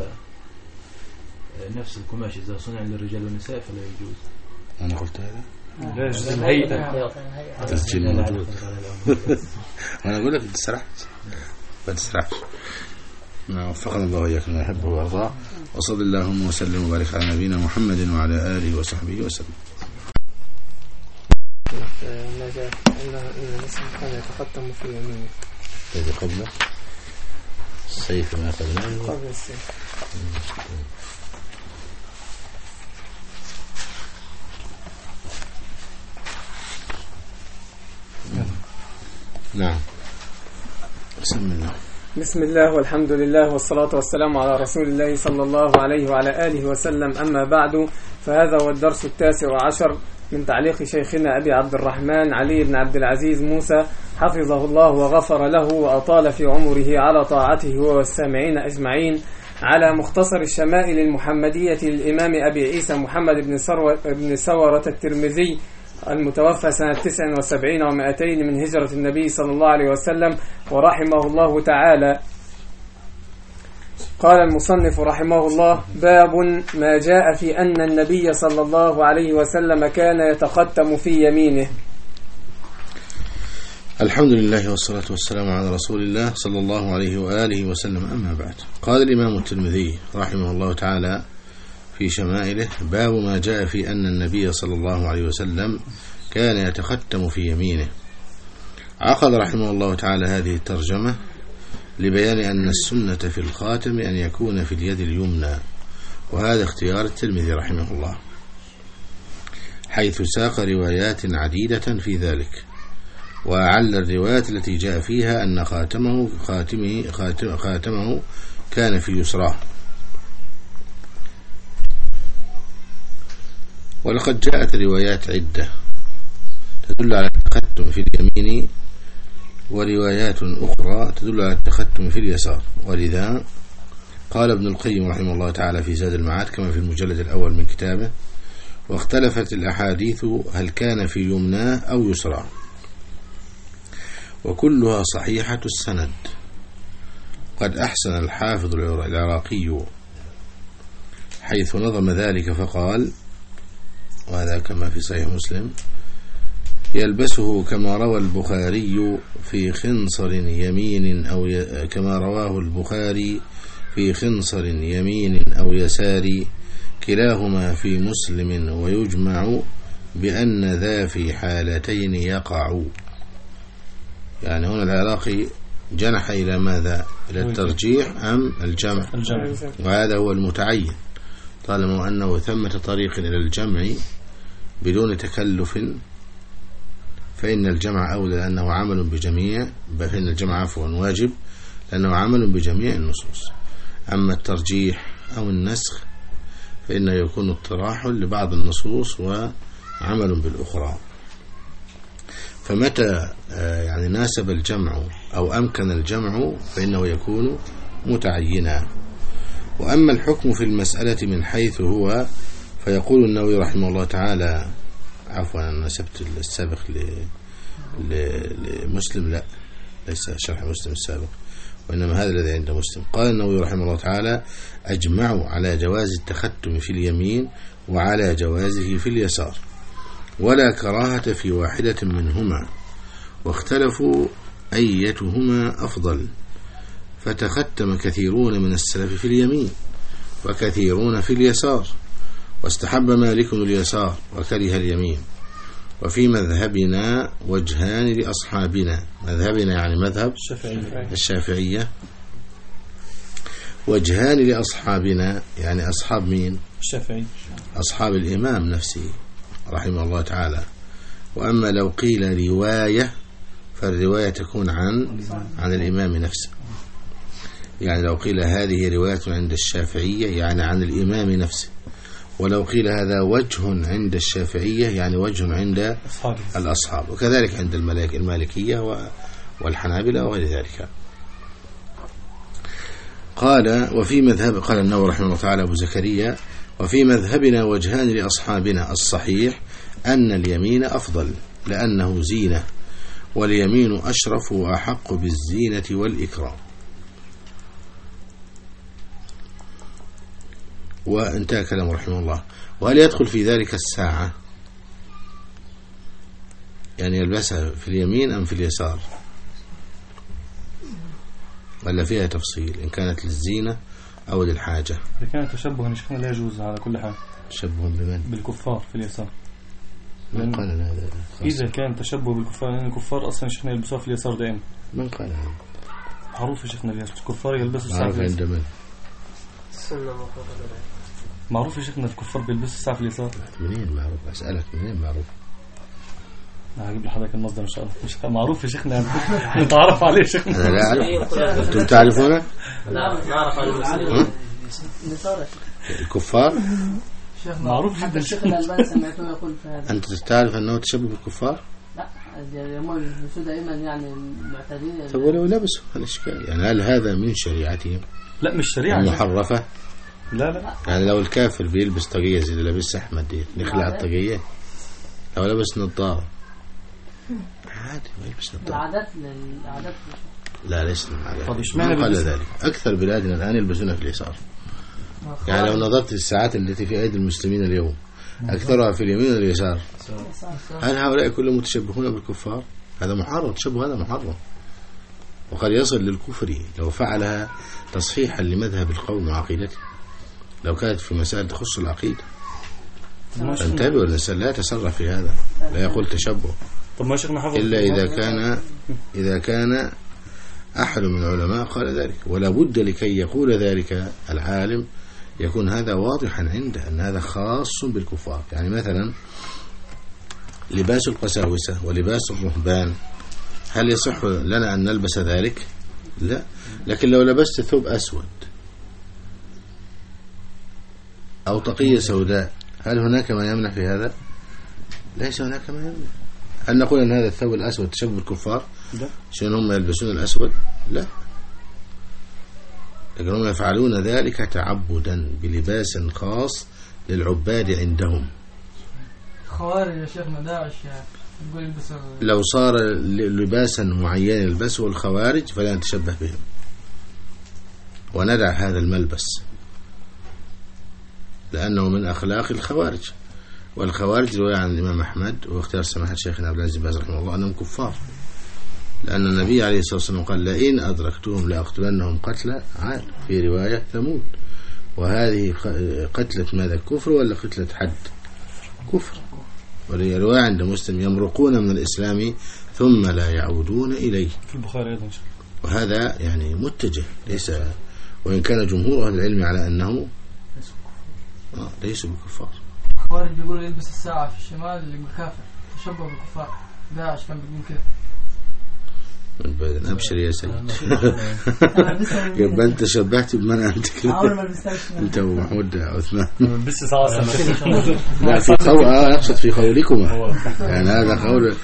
نفس القماش إذا صنع للرجال والنساء فلا يجوز. أنا قلت هذا؟ لا يجوز الهيئة تسجيل موجود. وأنا أقول لك أنت سرحت، ما تسرحش. وفقنا الله وإياك ما يحبه ويرضاه، وصلى اللهم وسلم وبارك على نبينا محمد وعلى آله وصحبه وسلم. ما جاء أن الإنسان كان يتختم في يمينه الذي قبله السيف ما قبله قبل السيف. نعم. بسم الله. بسم الله والحمد لله والصلاة والسلام على رسول الله صلى الله عليه وعلى آله وسلم. أما بعد، فهذا هو الدرس التاسع عشر من تعليق شيخنا أبي عبد الرحمن علي بن عبد العزيز موسى حفظه الله وغفر له وأطال في عمره على طاعته هو والسامعين أجمعين، على مختصر الشمائل المحمدية للإمام أبي عيسى محمد بن, بن سورة الترمذي المتوفى سنة تسع وسبعين ومائتين من هجرة النبي صلى الله عليه وسلم ورحمه الله تعالى. قال المصنف رحمه الله: باب ما جاء في أن النبي صلى الله عليه وسلم كان يتختم في يمينه. الحمد لله والصلاة والسلام على رسول الله صلى الله عليه وآله وسلم. أما بعد، قال الإمام الترمذي رحمه الله تعالى في شمائله: باب ما جاء في أن النبي صلى الله عليه وسلم كان يتختم في يمينه. عقد رحمه الله تعالى هذه الترجمة لبيان أن السنة في الخاتم أن يكون في اليد اليمنى، وهذا اختيار الترمذي رحمه الله، حيث ساق روايات عديدة في ذلك، وأعل الروايات التي جاء فيها أن خاتمه خاتمه خاتم خاتمه كان في يسراه. ولقد جاءت روايات عدة تدل على التختم في اليمين، وروايات أخرى تدل على التختم في اليسار، ولذا قال ابن القيم رحمه الله تعالى في زاد المعاد كما في المجلد الأول من كتابه: واختلفت الأحاديث هل كان في يمناه أو يسراه، وكلها صحيحة السند. قد أحسن الحافظ العراقي حيث نظم ذلك فقال، وهذا كما في صحيح مسلم: يلبسه كما روى البخاري في خنصر يمين أو ي... كما رواه البخاري في خنصر يمين أو يسار، كلاهما في مسلم، ويجمع بأن ذا في حالتين يقع. يعني هنا العراقي جنح إلى ماذا؟ إلى الترجيح أم الجمع؟ الجمع. وهذا هو المتعين، طالما أنه ثمة طريق إلى الجمع بدون تكلف فإن الجمع أولى، لأنه عمل بجميع فإن الجمع عفوا واجب لأنه عمل بجميع النصوص. أما الترجيح أو النسخ فإنه يكون اطراح لبعض النصوص وعمل بالأخرى. فمتى يعني ناسب الجمع أو أمكن الجمع فإنه يكون متعينا. وأما الحكم في المسألة من حيث هو فيقول النووي رحمه الله تعالى، عفوا أنا نسبت السابق لمسلم، لا ليس شرح مسلم السابق، وإنما هذا الذي عند مسلم. قال النووي رحمه الله تعالى: أجمعوا على جواز التختم في اليمين وعلى جوازه في اليسار، ولا كراهة في واحدة منهما، واختلفوا أيتهما أفضل، فتختم كثيرون من السلف في اليمين وكثيرون في اليسار، واستحب مالك اليسار وكره اليمين. وفي مذهبنا وجهان لأصحابنا، مذهبنا يعني مذهب الشافعية، وجهان لأصحابنا يعني أصحاب مين؟ الشافعي، أصحاب الإمام نفسه رحمه الله تعالى. وأما لو قيل رواية فالرواية تكون عن عن الإمام نفسه، يعني لو قيل هذه رواية عند الشافعية يعني عن الإمام نفسه، ولو قيل هذا وجه عند الشافعية يعني وجه عند الأصحاب، وكذلك عند المالك المالكية والحنابلة وغير ذلك. قال: وفي مذهب قال النووي رحمه الله تعالى أبو زكريا: وفي مذهبنا وجهان لأصحابنا، الصحيح أن اليمين أفضل لأنه زينة، واليمين أشرف وأحق بالزينة والإكرام. وانتهى كلامه رحمه الله. وهل يدخل في ذلك الساعة؟ يعني يلبسها في اليمين أم في اليسار؟ ولا فيها تفصيل إن كانت للزينة أو للحاجة؟ إذا كانت تشبها نشكنا لا يجوز على كل حال. تشبه بمن؟ بالكفار في اليسار. من قال هذا؟ إذا كان تشبه بالكفار، لأن الكفار أصلا شيخنا يلبسوها في اليسار دائما. من قال هذا؟ معروف يا شيخنا الكفار يلبسوا الساعة معروف عند من؟ معروف يا شيخنا الكفار بيلبسوا الساعة في اليسار. منين معروف؟ أسألك منين معروف؟ هجيب لحضرتك المصدر إن شاء الله. مش معروف يا شيخنا، نتعرف عليه يا شيخنا. أنا لا أعرف. أنتم تعرفونه؟ لا نعرف عن المسلمين. الكفار؟ معروف جدا. الشيخ الألباني سمعته يقول في هذا. أنت تعرف أنه تشبه بالكفار؟ لا هم يلبسوا دائما يعني معتادين. طب ولو لبسوا الإشكال، يعني هل هذا من شريعتهم؟ لا مش شريعة محرفة. لا لا يعني لو الكافر بيلبس طاقية زي اللي لابس أحمد دي نخلع الطاقية، لو لبس نظارة عادي ما يلبس نظارة. العادات للعادات لا ليس من العادات. طب اشمعنى قال ذلك؟ أكثر بلادنا الآن يلبسونها في اليسار. يعني لو نظرت للساعات التي في أيدي المسلمين اليوم أكثرها في اليمين واليسار، هل هؤلاء كلهم متشبهون بالكفار؟ هذا محرم، تشبه هذا محرم، وقد يصل للكفر لو فعلها تصحيحا لمذهب القوم وعقيدته، لو كانت في مسائل تخص العقيدة. فانتبهوا الإنسان لا يتصرف في هذا، لا يقول تشبه طب ما شيخنا حفظ إلا إذا كان إذا كان أحد من العلماء قال ذلك، ولا بد لكي يقول ذلك العالم يكون هذا واضحا عنده أن هذا خاص بالكفار. يعني مثلا لباس القساوسة ولباس الرهبان، هل يصح لنا أن نلبس ذلك؟ لا. لكن لو لبست ثوب أسود أو طاقية سوداء، هل هناك ما يمنع في هذا؟ ليس هناك ما يمنع. هل نقول أن هذا الثوب الأسود تشبه الكفار عشان هم يلبسون الأسود؟ لا، لكن هم يفعلون ذلك تعبدا بلباس خاص للعباد عندهم. خوارج يا شيخنا داعش يقول يلبس لو صار لباسا معينا يلبسه الخوارج فلا نتشبه بهم وندع هذا الملبس، لأنه من أخلاق الخوارج. والخوارج رواية عن الإمام أحمد واختيار سماحة شيخنا عبد العزيز بن باز رحمه الله أنهم كفار، لأن النبي عليه الصلاة والسلام قال لئن أدركتهم لأقتلنهم قتلى عاد، في رواية ثمود. وهذه قتلة ماذا؟ كفر ولا قتلة حد؟ كفر. ورواية عند مسلم يمرقون من الإسلام ثم لا يعودون إليه، في البخاري أيضا. وهذا يعني متجه، ليس وإن كان جمهور أهل العلم على أنه آه ليسوا بكفار. خوارج بيقولوا يلبس الساعة في الشمال اللي بالكافر تشبه بالكفار، داعش كان بيقول كده. من بعد أبشر يا سيد. يبقى أنت شبهت بمن أنت كده. أنت ومحمود عثمان. بس ساعة لا في قول آه أقصد في قولكما يعني هذا قول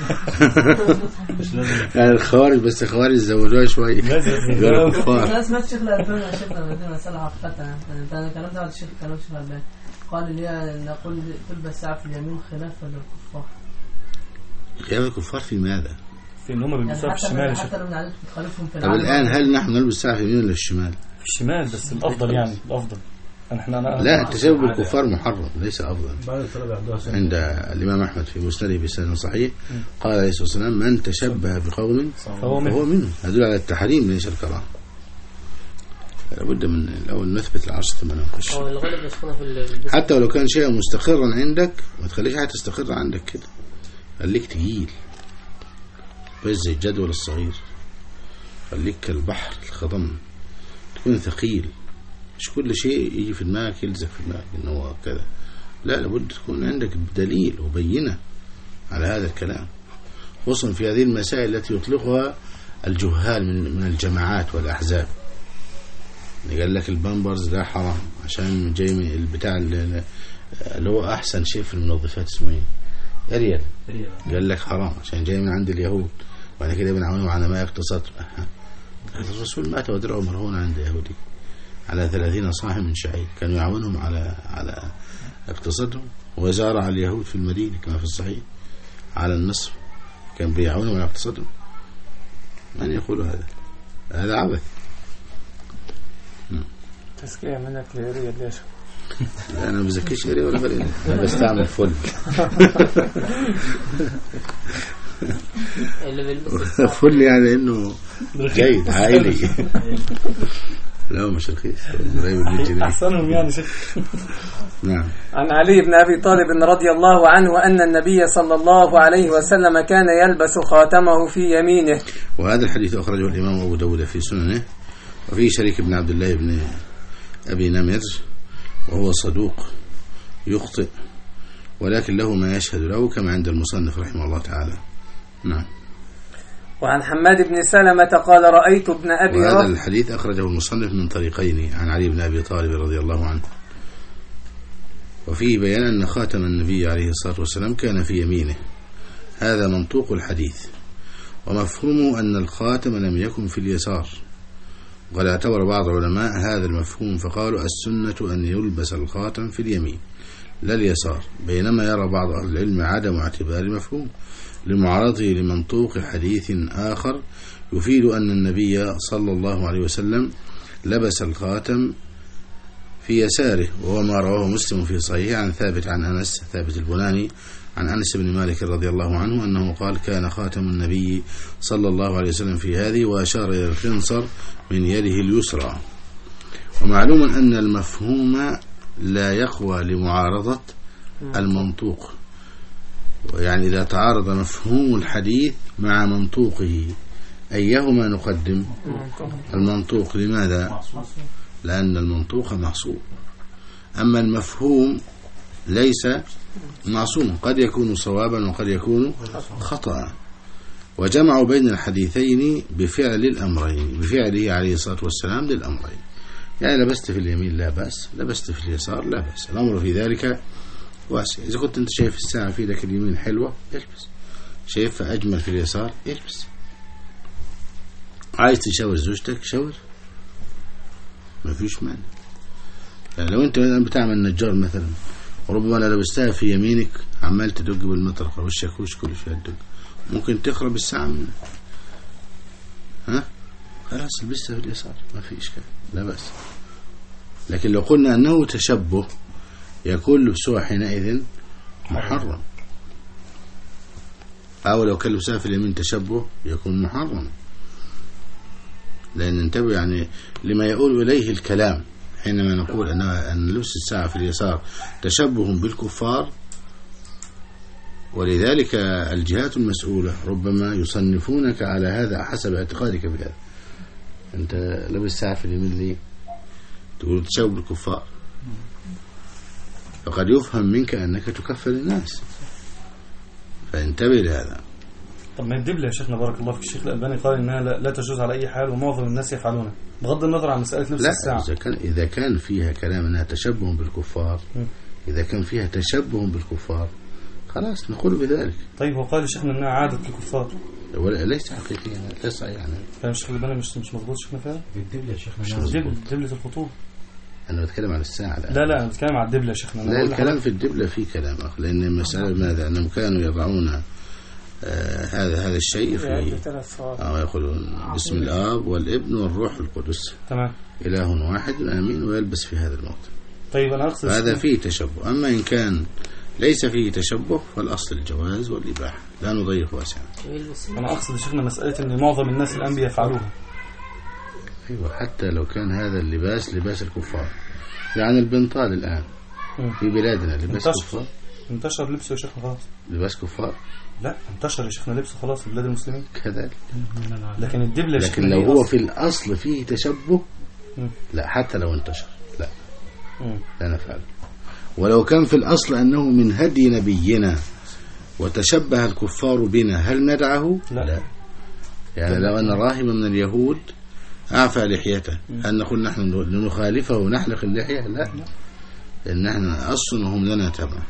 يعني الخوارج، بس الخوارج زودوها شوي. أنا سمعت الشيخ الألباني يا شيخنا بدنا مسألة حقيقة، أنا كلمت على الشيخ كلام الشيخ الألباني قال لي نقول تلبس ساعة في اليمين خلافا للكفار. خلاف الكفار في ماذا؟ في إن هم بيلبسوها في الشمال. حتى لو نعرف بتخالفهم في طب الآن هل نحن نلبس ساعة في اليمين ولا الشمال؟ في الشمال، بس الأفضل يعني الأفضل. احنا أنا لا، التشبه بالكفار محرم ليس أفضل. عند الإمام أحمد في مسنده بسند صحيح قال عليه الصلاة والسلام من تشبه بقوم فهو منه. هذول على التحريم ليس الكراهة. لابد من الأول نثبت العصر ثم ننقش. حتى ولو كان شيء مستقرا عندك ما تخليش حاجة تستقر عندك كده، خليك تقيل بس زي الجدول الصغير، خليك كالبحر الخضم تكون ثقيل، مش كل شيء يجي في دماغك يلزق في دماغك انه هو كذا، لا، لابد تكون عندك دليل وبينة على هذا الكلام، خصوصا في هذه المسائل التي يطلقها الجهال من من الجماعات والأحزاب. قال لك البامبرز لا حرام عشان جاي من البتاع اللي هو أحسن شيء في المنظفات اسمه ايه؟ أريال. قال لك حرام عشان جاي من عند اليهود وأنا كده بنعاونهم على ما يقتصد. الرسول مات ودرعه مرهون عند يهودي على ثلاثين صاع من شعير، كانوا يعاونهم على على اقتصادهم، وزارع اليهود في المدينة كما في الصحيح على النصف، كان بيعاونهم على اقتصادهم. من يقول هذا؟ هذا عبث. تزكية منك لريال ليش؟ لا، أنا ما بزكيش ريال ولا بل أنا بستعمل فل. فل يعني إنه جيد عائلي. لا مش رخيص، أحسنهم يعني شيخ. نعم. عن علي بن أبي طالب رضي الله عنه أن النبي صلى الله عليه وسلم كان يلبس خاتمه في يمينه. وهذا الحديث أخرجه الإمام أبو داود في سننه، وفيه شريك بن عبد الله بن أبي نمر وهو صدوق يخطئ، ولكن له ما يشهد له كما عند المصنف رحمه الله تعالى. نعم. وعن حماد بن سلمة قال رأيت ابن أبي وهذا رافع. الحديث أخرجه المصنف من طريقين عن علي بن أبي طالب رضي الله عنه، وفيه بيان أن خاتم النبي عليه الصلاة والسلام كان في يمينه. هذا منطوق الحديث، ومفهومه أن الخاتم لم يكن في اليسار، وقد اعتبر بعض العلماء هذا المفهوم فقالوا السنة أن يلبس الخاتم في اليمين لا اليسار، بينما يرى بعض أهل العلم عدم اعتبار المفهوم لمعارضه لمنطوق حديث آخر يفيد أن النبي صلى الله عليه وسلم لبس الخاتم في يساره، وهو ما رواه مسلم في صحيح عن ثابت عن أنس ثابت البناني عن أنس بن مالك رضي الله عنه أنه قال كان خاتم النبي صلى الله عليه وسلم في هذه، وأشار إلى الخنصر من يده اليسرى. ومعلوم أن المفهوم لا يقوى لمعارضة المنطوق، يعني إذا تعارض مفهوم الحديث مع منطوقه أيهما نقدم؟ المنطوق. لماذا؟ لأن المنطوق معصوم، أما المفهوم ليس معصوم، قد يكون صوابا وقد يكون خطأ. وجمعوا بين الحديثين بفعل الأمرين، بفعله عليه الصلاة والسلام للأمرين. يعني لبست في اليمين لا بأس، لبست في اليسار لا بأس، الأمر في ذلك واسع. إذا كنت أنت شايف الساعة في ذلك اليمين حلوة البس، شايفها أجمل في اليسار البس. عايز تشاور زوجتك شاور، ما فيش مانع. يعني لو أنت بتعمل نجار مثلا، وربما لو لبستها في يمينك عمال تدق بالمطرقة والشاكوش كل شوية تدق، ممكن تقرب الساعة منك. ها خلاص لبستها في اليسار ما في إشكال لا بأس. لكن لو قلنا أنه تشبه يكون لبسها حينئذ محرم، أو لو كان لبسها في اليمين تشبه يكون محرم. لأن انتبه يعني لما يقول إليه الكلام حينما نقول أن لبس الساعة في اليسار تشبه بالكفار، ولذلك الجهات المسؤولة ربما يصنفونك على هذا حسب اعتقادك بهذا. أنت لبس الساعة في اليمين ليه؟ تقول تشبه بالكفار، فقد يفهم منك أنك تكفر الناس، فانتبه لهذا. طب ما الدبلة يا شيخنا بارك الله فيك، الشيخ الألباني قال إنها لا, لا تجوز على أي حال ومعظم الناس يفعلونها بغض النظر عن مسألة لبس لا الساعة. إذا كان إذا كان فيها كلام أنها تشبه بالكفار، م. إذا كان فيها تشبه بالكفار خلاص نقول بذلك. طيب هو قال الشيخ إنها عادة الكفار ولا ليس حقيقيا، ليس يعني كلام الشيخ الألباني مش مش مضبوط شيخنا فعلا. الدبلة يا شيخنا مش دبلة دبلة الخطوب. أنا بتكلم عن الساعة الآن. لا لا أنا بتكلم عن الدبلة يا شيخنا. لا الكلام في الدبلة فيه كلام أخ، لأن المسألة ماذا أنهم كانوا يضعون آه هذا هذا الشيء في آه يقولون بسم الآب والابن والروح القدس تمام إله واحد آمين، ويلبس في هذا الموضع. طيب أنا أقصد هذا فيه تشبه. أما إن كان ليس فيه تشبه فالأصل الجواز والإباحة، لا نضيق واسعا. أنا أقصد شيخنا مسألة أن معظم الناس الأنبياء يفعلوها. أيوة حتى لو كان هذا اللباس لباس الكفار، يعني البنطال الآن م. في بلادنا لباس انتشر. كفار. انتشر لبسه يا شيخنا خلاص. لباس كفار؟ لا انتشر يا شيخنا لبسه خلاص في بلاد المسلمين كذلك. لكن الدبلة لكن لو هو في الأصل فيه تشبه م. لا حتى لو انتشر لا م. لا نفعل. ولو كان في الأصل أنه من هدي نبينا وتشبه الكفار بنا هل ندعه؟ لا, لا. يعني لو أن راهبا من اليهود أعفى لحيته هل نقول نحن لنخالفه ونحلق اللحية؟ لا، لأن نحن أصل وهم لنا تبع.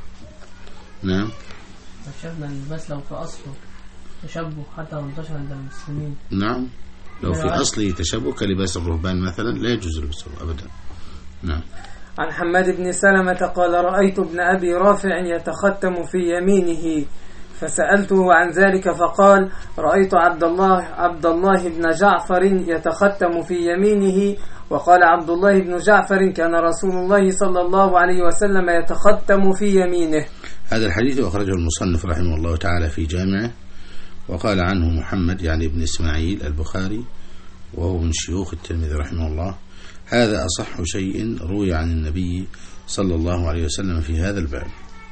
نعم شفنا بس لو في أصله تشبه حتى لو انتشر عند المسلمين. نعم لو في أصله تشبه كلباس الرهبان مثلا لا يجوز لبسه أبدا. نعم. عن حماد بن سلمة قال رأيت ابن أبي رافع يتختم في يمينه فسألته عن ذلك فقال رأيت عبد الله عبد الله بن جعفر يتختم في يمينه. وقال عبد الله بن جعفر كان رسول الله صلى الله عليه وسلم يتختم في يمينه. هذا الحديث أخرجه المصنف رحمه الله تعالى في جامعه، وقال عنه محمد يعني ابن إسماعيل البخاري وهو من شيوخ الترمذي رحمه الله هذا أصح شيء روي عن النبي صلى الله عليه وسلم في هذا الباب.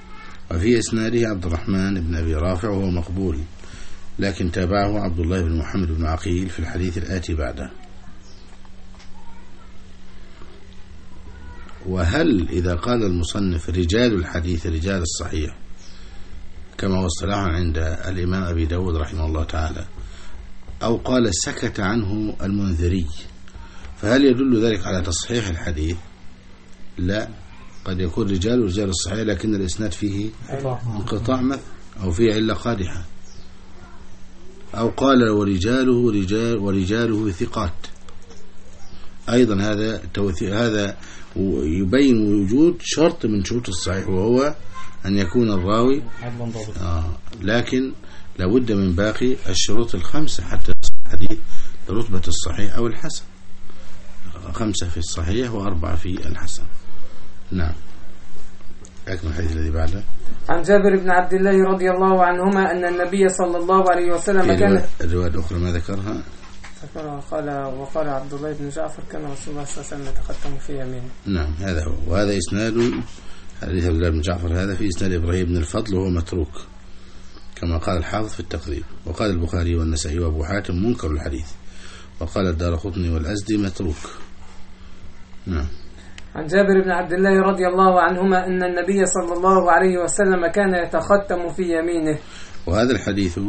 وفي إسناده عبد الرحمن بن أبي رافع وهو مقبول، لكن تابعه عبد الله بن محمد بن عقيل في الحديث الآتي بعده. وهل إذا قال المصنف رجال الحديث رجال الصحيح كما هو اصطلاح عند الإمام أبي داود رحمه الله تعالى، أو قال سكت عنه المنذري، فهل يدل ذلك على تصحيح الحديث؟ لا، قد يكون رجال رجال الصحيح لكن الإسناد فيه انقطاع مثل أو فيه علة قادحة، أو قال ورجاله رجال ورجاله ثقات، أيضا هذا هذا يبين وجود شرط من شروط الصحيح وهو أن يكون الراوي آه لكن لابد من باقي الشروط الخمسة حتى الحديث رتبة الصحيح أو الحسن، خمسة في الصحيح وأربعة في الحسن. نعم. أكمل الحديث الذي بعده. عن جابر بن عبد الله رضي الله عنهما أن النبي صلى الله عليه وسلم كان الرواية الأخرى ما ذكرها قال وقال عبد الله بن جعفر كان رسول الله صلى الله عليه وسلم يتختم في يمينه. نعم هذا هو. وهذا إسناد حديث عبد الله بن جعفر هذا في إسناد إبراهيم بن الفضل وهو متروك كما قال الحافظ في التقريب. وقال البخاري والنسائي وأبو حاتم منكر الحديث، وقال الدارقطني والأزدي متروك. نعم. عن جابر بن عبد الله رضي الله عنهما أن النبي صلى الله عليه وسلم كان يتختم في يمينه. وهذا الحديث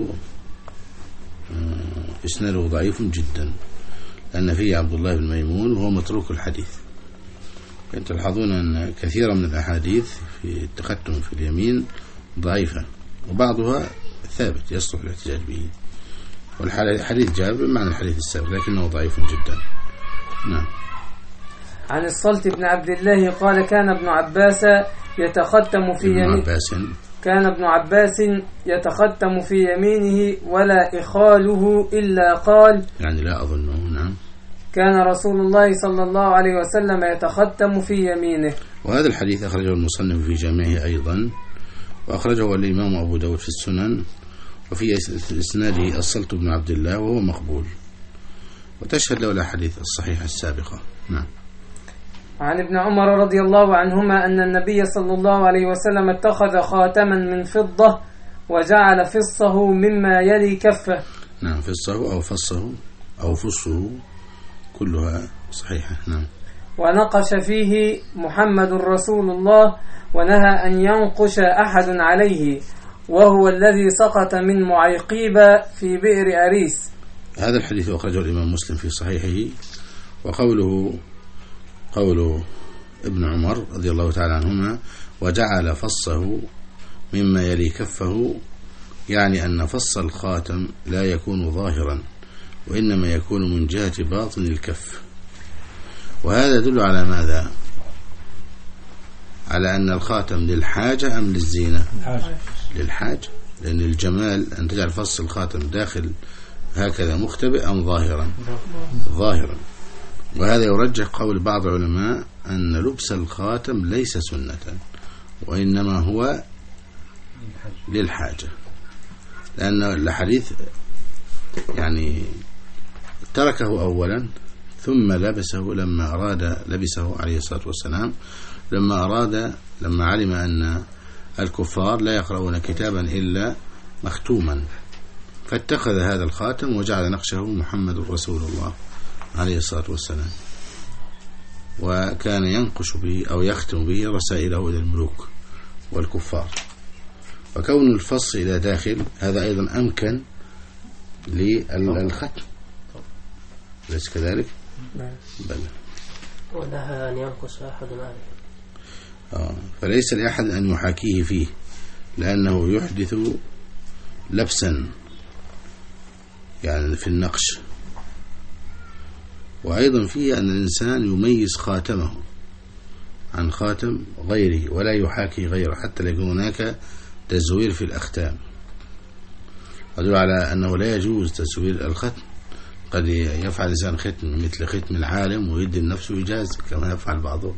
إسناده ضعيف جدا، لأن فيه عبد الله بن ميمون وهو متروك الحديث. تلاحظون أن كثيرا من الأحاديث في التختم في اليمين ضعيفة، وبعضها ثابت يصلح الاحتجاج به. والحديث جابر معنى الحديث السابق لكنه ضعيف جدا. نعم. عن الصلت بن عبد الله قال كان ابن عباس يتختم في يمينه كان ابن عباس يتختم في يمينه ولا إخاله إلا قال، يعني لا أظنه. نعم. كان رسول الله صلى الله عليه وسلم يتختم في يمينه. وهذا الحديث أخرجه المصنف في جامعه أيضا، وأخرجه الإمام أبو داود في السنن، وفي إسناده الصلت بن عبد الله وهو مقبول، وتشهد له الأحاديث الصحيحة السابقة. نعم. عن ابن عمر رضي الله عنهما أن النبي صلى الله عليه وسلم اتخذ خاتما من فضة وجعل فصه مما يلي كفه. نعم، فصه أو فصه أو فصه كلها صحيحة. نعم. ونقش فيه محمد رسول الله ونهى أن ينقش أحد عليه، وهو الذي سقط من معيقيب في بئر أريس. هذا الحديث أخرجه الإمام مسلم في صحيحه. وقوله قول ابن عمر رضي الله تعالى عنهما وجعل فصه مما يلي كفه، يعني أن فص الخاتم لا يكون ظاهرا، وإنما يكون من جهة باطن الكف. وهذا يدل على ماذا؟ على أن الخاتم للحاجة أم للزينة؟ للحاجة، لأن الجمال أن تجعل فص الخاتم داخل هكذا مختبئ أم ظاهرا؟ ظاهرا. وهذا يرجح قول بعض العلماء أن لبس الخاتم ليس سنة، وإنما هو للحاجة، لأن الحديث يعني تركه أولا ثم لبسه لما أراد لبسه عليه الصلاة والسلام لما أراد لما علم أن الكفار لا يقرؤون كتابا إلا مختوما، فاتخذ هذا الخاتم وجعل نقشه محمد رسول الله عليه الصلاة والسلام، وكان ينقش به أو يختم به رسائله إلى الملوك والكفار. وكون الفص إلى داخل هذا أيضا أمكن للختم، ليس كذلك؟ بل ونهى أن ينقص أحد عليه. آه فليس لأحد أن يحاكيه فيه، لأنه يحدث لبسا يعني في النقش. وأيضا فيه أن الإنسان يميز خاتمه عن خاتم غيره ولا يحاكي غيره، حتى لا يكون هناك تزوير في الأختام. يدل على أنه لا يجوز تزوير الختم. قد يفعل الإنسان ختم مثل ختم العالم ويدي لنفسه إجازة كما يفعل بعضهم،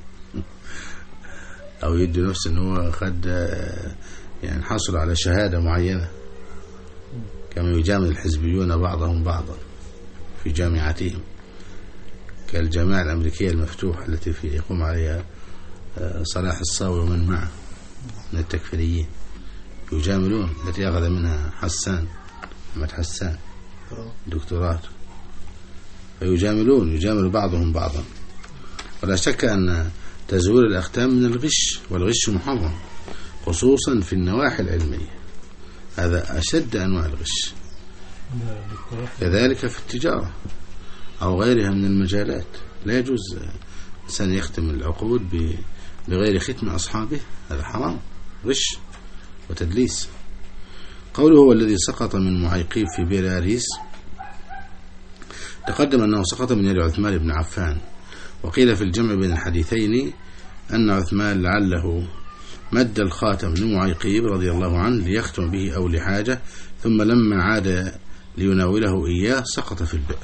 أو يدي نفسه أنه قد يعني حصل على شهادة معينة، كما يجامل الحزبيون بعضهم بعضا في جامعاتهم، كالجامعة الأمريكية المفتوحة التي في يقوم عليها صلاح الصاوي ومن معه من التكفيريين، يجاملون، التي أخذ منها حسان محمد حسان دكتورات، فيجاملون يجامل بعضهم بعضا. ولا شك أن تزوير الأختام من الغش، والغش محرم خصوصا في النواحي العلمية، هذا أشد أنواع الغش. كذلك في التجارة أو غيرها من المجالات لا يجوز إنسان يختم العقود بغير ختم أصحابه، هذا حرام، غش وتدليس. قوله هو الذي سقط من معيقيب في بئر أريس، تقدم أنه سقط من يد عثمان بن عفان، وقيل في الجمع بين الحديثين أن عثمان لعله مد الخاتم لمعيقيب رضي الله عنه ليختم به أو لحاجة، ثم لما عاد ليناوله إياه سقط في البئر.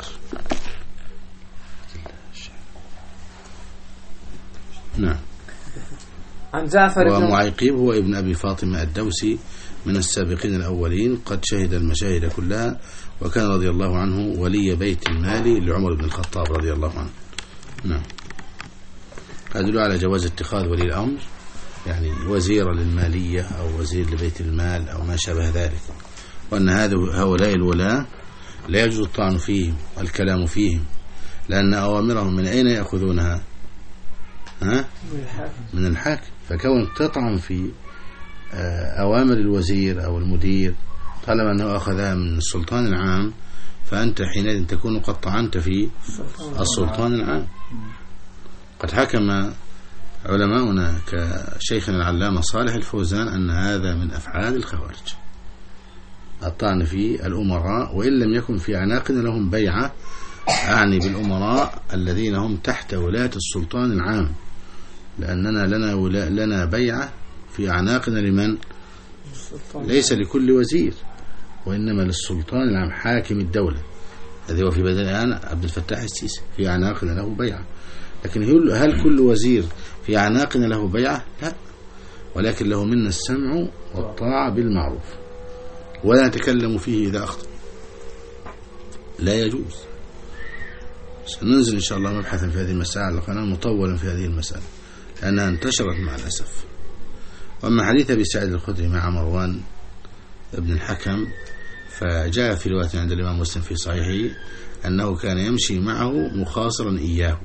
نعم. عن جعفر ومعيقيب هو ابن أبي فاطمة الدوسي من السابقين الأولين، قد شهد المشاهد كلها، وكان رضي الله عنه ولي بيت المال لعمر بن الخطاب رضي الله عنه. نعم. هذا على جواز اتخاذ ولي الأمر يعني وزير للمالية أو وزير لبيت المال أو ما شابه ذلك، وأن هؤلاء الولاة لا يجوز الطعن فيهم والكلام فيهم، لأن أوامرهم من أين يأخذونها؟ ها؟ من الحاكم. فكون تطعن في أوامر الوزير أو المدير طالما أنه أخذها من السلطان العام، فأنت حينئذ تكون قد طعنت في السلطان العام. قد حكم علماؤنا كشيخنا العلامة صالح الفوزان أن هذا من أفعال الخوارج، الطعن في الأمراء وإن لم يكن في عناقنا لهم بيعة، أعني بالأمراء الذين هم تحت ولاية السلطان العام، لأننا لنا, ولا لنا بيعة في عناقنا لمن؟ ليس لكل وزير، وإنما للسلطان العام حاكم الدولة، الذي هو في بدل الآن عبد الفتاح السيسي، في عناقنا له بيعة. لكن هل كل وزير في عناقنا له بيعة؟ لا، ولكن له منا السمع والطاعة بالمعروف، ولا نتكلم فيه إذا أخطأ، لا يجوز. سننزل إن شاء الله مبحثا في هذه المسألة على القناة مطولا في هذه المسألة لأنها انتشرت مع الأسف. وأما حديث أبي سعيد الخدري مع مروان ابن الحكم، فجاء في رواية عند الإمام مسلم في صحيحه أنه كان يمشي معه مخاصرا إياه،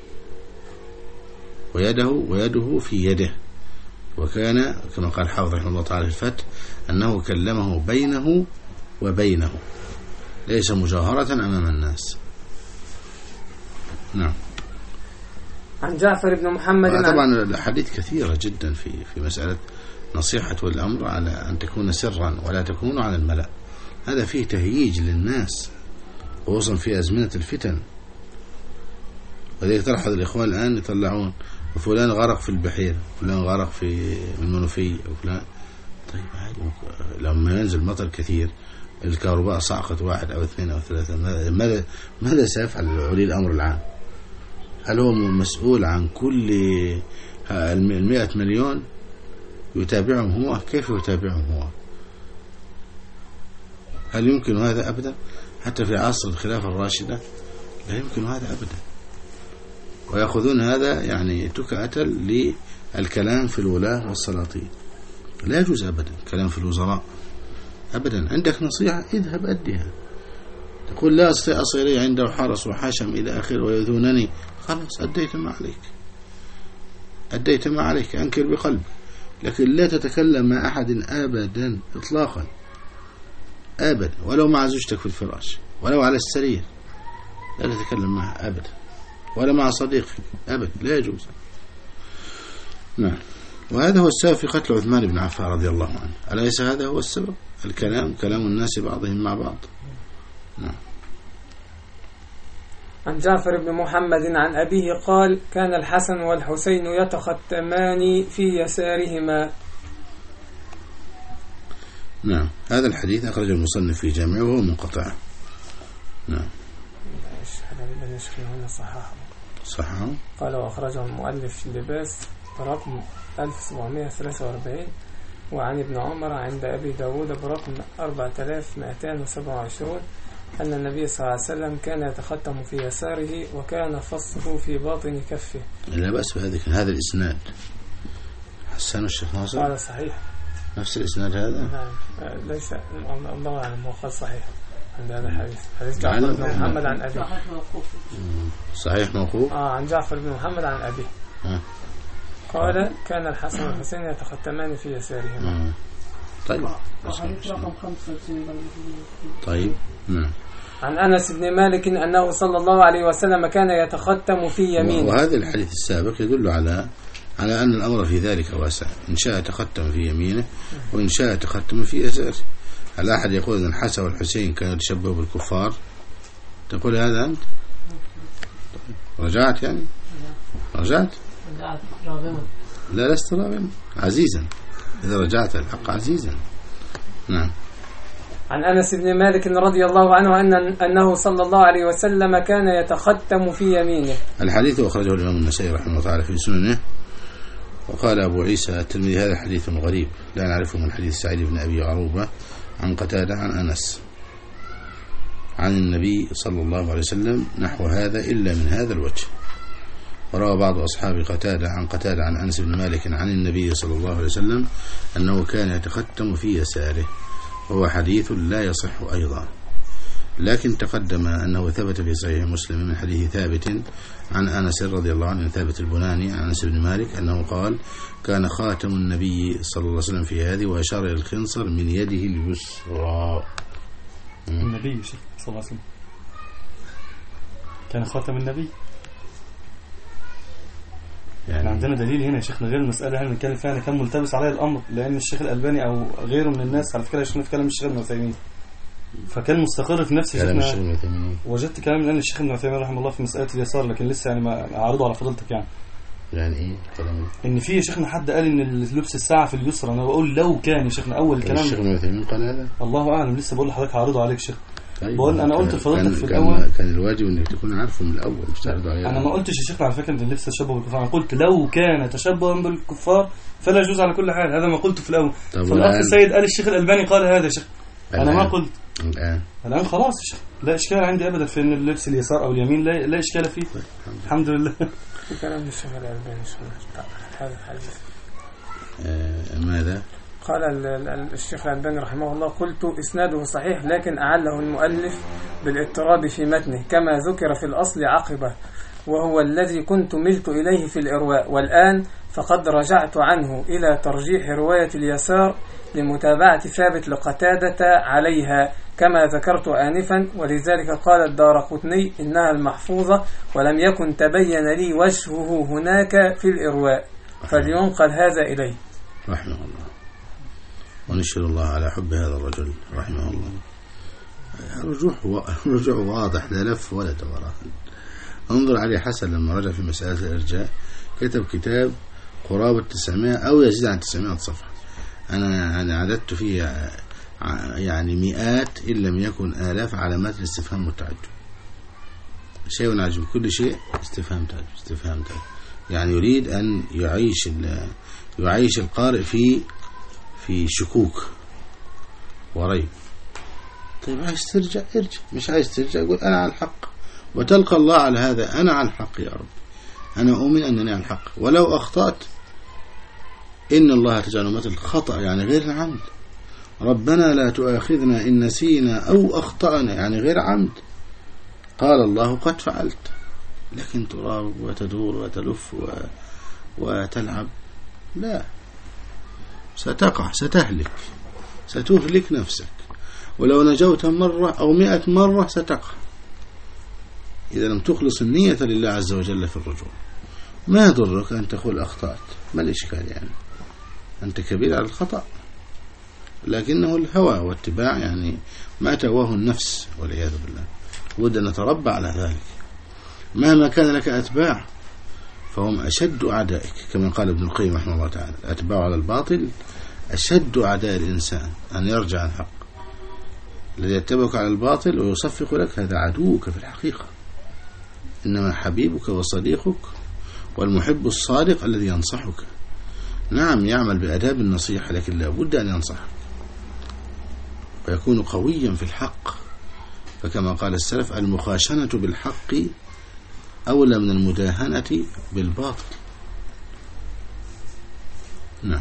ويده ويده في يده، وكان كما قال حافظ رحمه الله تعالى في الفتح أنه كلمه بينه وبينه، ليس مجاهرة أمام الناس. نعم. عن جعفر بن محمد. طبعا الحديث كثيرة جدا في في مسألة نصيحة والأمر على أن تكون سرا ولا تكون على الملأ، هذا فيه تهييج للناس خصوصا في أزمنة الفتن. وذلك تلاحظ الإخوان الآن يطلعون وفلان غرق في البحيرة، فلان غرق في المنوفية، وفلان. طيب لما ينزل مطر كثير الكهرباء صعقت واحد أو اثنين أو ثلاثة، ماذا ماذا سيفعل ولي الأمر العام؟ هل هو مسؤول عن كل المئة مليون يتابعهم هو؟ كيف يتابعهم هو؟ هل يمكن هذا أبدا؟ حتى في عصر الخلافة الراشدة لا يمكن هذا أبدا. ويأخذون هذا يعني تكأة للكلام في الولاة والسلاطين، لا يجوز أبدا كلام في الوزراء أبدا. عندك نصيحة اذهب أديها، تقول لا أستطيع أصيري عنده حرس وحاشم إلى آخر ويذونني، خلاص أديت ما عليك، أديت ما عليك، أنكر بقلبك، لكن لا تتكلم مع أحد أبدا إطلاقا أبدا، ولو مع زوجتك في الفراش، ولو على السرير لا تتكلم معه أبدا، ولا مع صديقك أبدا، لا يجوز. نعم. وهذا هو السبب في قتل عثمان بن عفان رضي الله عنه، أليس هذا هو السبب؟ الكلام كلام الناس بعضهم مع بعض. نعم. عن جعفر بن محمد عن أبيه قال: كان الحسن والحسين يتختمان في يسارهما. نعم. هذا الحديث أخرج المصنف في جامعه وهو منقطع. نعم. صححه صححه قال وأخرجه المؤلف اللباس برقم ألف وسبعمائة وثلاثة وأربعين، وعن ابن عمر عند أبي داود برقم أربعة آلاف ومئتين وسبعة وعشرين أن النبي صلى الله عليه وسلم كان يتختم في يساره وكان فصه في باطن كفه. لا بأس بهذا. هذا الإسناد حسن الشيخ ناصر هذا صحيح، نفس الإسناد هذا. نعم. ليس الله أعلم هو قال صحيح عند هذا الحديث. حديث جعفر بن محمد عن أبيه صحيح موقوف. آه عن جعفر بن محمد عن أبيه آه. قال كان الحسن والحسين يتختمان في يسارهما. طيب طيب. نعم. عن أنس بن مالك أنه صلى الله عليه وسلم كان يتختم في يمينه. وهذا الحديث السابق يدل على على أن الأمر في ذلك واسع، إن شاء تختم في يمينه وإن شاء تختم في يساره. هل أحد يقول أن الحسن والحسين كانوا يتشبهوا بالكفار؟ تقول هذا أنت؟ رجعت يعني؟ رجعت؟ لا لست راغما، عزيزا، إذا رجعت الحق عزيزا. نعم. عن أنس بن مالك رضي الله عنه أن أنه صلى الله عليه وسلم كان يتختم في يمينه. الحديث أخرجه الإمام النسائي رحمه الله تعالى في سننه. وقال أبو عيسى الترمذي هذا حديث غريب لا نعرفه من حديث سعيد بن أبي عروبة عن قتادة عن أنس عن النبي صلى الله عليه وسلم نحو هذا إلا من هذا الوجه. وروى بعض أصحاب قتادة عن قتادة عن أنس بن مالك عن النبي صلى الله عليه وسلم أنه كان يتختم في يساره. هو حديث لا يصح أيضا، لكن تقدم أنه ثبت في صحيح مسلم من حديث ثابت عن أنس رضي الله عنه، ثابت البناني عن أنس بن مالك أنه قال: كان خاتم النبي صلى الله عليه وسلم في هذه، وأشار إلى الخنصر من يده اليسرى. النبي صلى الله عليه وسلم كان خاتم النبي. يعني عندنا دليل هنا يا شيخنا غير المسألة اللي احنا بنتكلم فيها. أنا كان ملتبس عليها الأمر، لأن الشيخ الألباني أو غيره من الناس على فكرة شيخنا في كلام الشيخ ابن عثيمين، فكان مستقر في نفسي شيخنا. وجدت كلام من الشيخ ابن عثيمين رحمه الله في مسألة اليسار، لكن لسه يعني ما أعرضه على فضلتك. يعني يعني إيه كلام؟ إن في يا شيخنا حد قال إن لبس الساعة في اليسرى. أنا بقول لو كان يا شيخنا أول الكلام الشيخ ابن عثيمين قال هذا، الله أعلم. لسه بقول لحضرتك هعرضه عليك شيخ. طيب بقول أنا قلت لفضلتك في كان الأول كان الواجب إنك تكون عارفه من الأول، مش تعرضه عليه. أنا ما قلتش يا شيخنا على فكرة إن اللبس تشبه بالكفار، أنا قلت لو كان تشبها بالكفار فلا يجوز على كل حال. هذا ما قلته في الأول. فالأخ السيد قال الشيخ الألباني قال هذا يا شيخ، أنا ما قلت. الآن الآن خلاص يا شيخ لا إشكال عندي أبدا في إن اللبس اليسار أو اليمين لا لا إشكال فيه. الحمد لله. كلام الشيخ الألباني هذا الحديث. آه ماذا؟ قال الشيخ الألباني رحمه الله: قلت إسناده صحيح، لكن أعله المؤلف بالاضطراب في متنه كما ذكر في الأصل عقبه، وهو الذي كنت ملت إليه في الإرواء، والآن فقد رجعت عنه إلى ترجيح رواية اليسار لمتابعة ثابت لقتادة عليها كما ذكرت آنفا، ولذلك قال الدارقطني إنها المحفوظة، ولم يكن تبين لي وجهه هناك في الإرواء، فلينقل هذا إليه رحمه الله. ونشهد الله على حب هذا الرجل رحمه الله. رجوع رجوع واضح، لا لف ولا دوران. انظر علي حسن لما رجع في مسألة الإرجاء كتب كتاب قرابة تسعمائة أو يزيد عن تسعمائة صفحة. أنا أنا عددت فيه يعني مئات إن لم يكن آلاف علامات الاستفهام والتعجب. شيء عجيب، كل شيء استفهام تعجب استفهام تعجب. يعني يريد أن يعيش يعيش القارئ في في شكوك وريب. طيب عايز ترجع ارجع، مش عايز ترجع قول أنا على الحق، وتلقى الله على هذا. أنا على الحق يا رب، أنا أؤمن أنني على الحق، ولو أخطأت إن الله تجعل مثل الخطأ يعني غير العمد. ربنا لا تؤاخذنا إن نسينا أو أخطأنا يعني غير عمد. قال الله قد فعلت، لكن تراوغ وتدور وتلف و... وتلعب، لا، ستقع، ستهلك، ستهلك نفسك. ولو نجوت مرة أو مئة مرة ستقع إذا لم تخلص النية لله عز وجل في الرجوع. ما يضرك أن تقول أخطأت، ما الإشكال؟ يعني أنت كبير على الخطأ، لكنه الهوى واتباع يعني ما تواه النفس والعياذ بالله. ود أن نتربى على ذلك. مهما كان لك أتباع فهم أشد أعدائك، كما قال ابن القيم رحمه الله تعالى: الأتباع على الباطل أشد أعداء الإنسان أن يرجع عن الحق. الذي يتبعك على الباطل ويصفق لك هذا عدوك في الحقيقة، إنما حبيبك وصديقك والمحب الصادق الذي ينصحك. نعم يعمل بأداب النصيحة، لكن لا بد أن ينصحك ويكون قويا في الحق. فكما قال السلف: المخاشنة بالحق أولى من المداهنة بالباطل. نعم.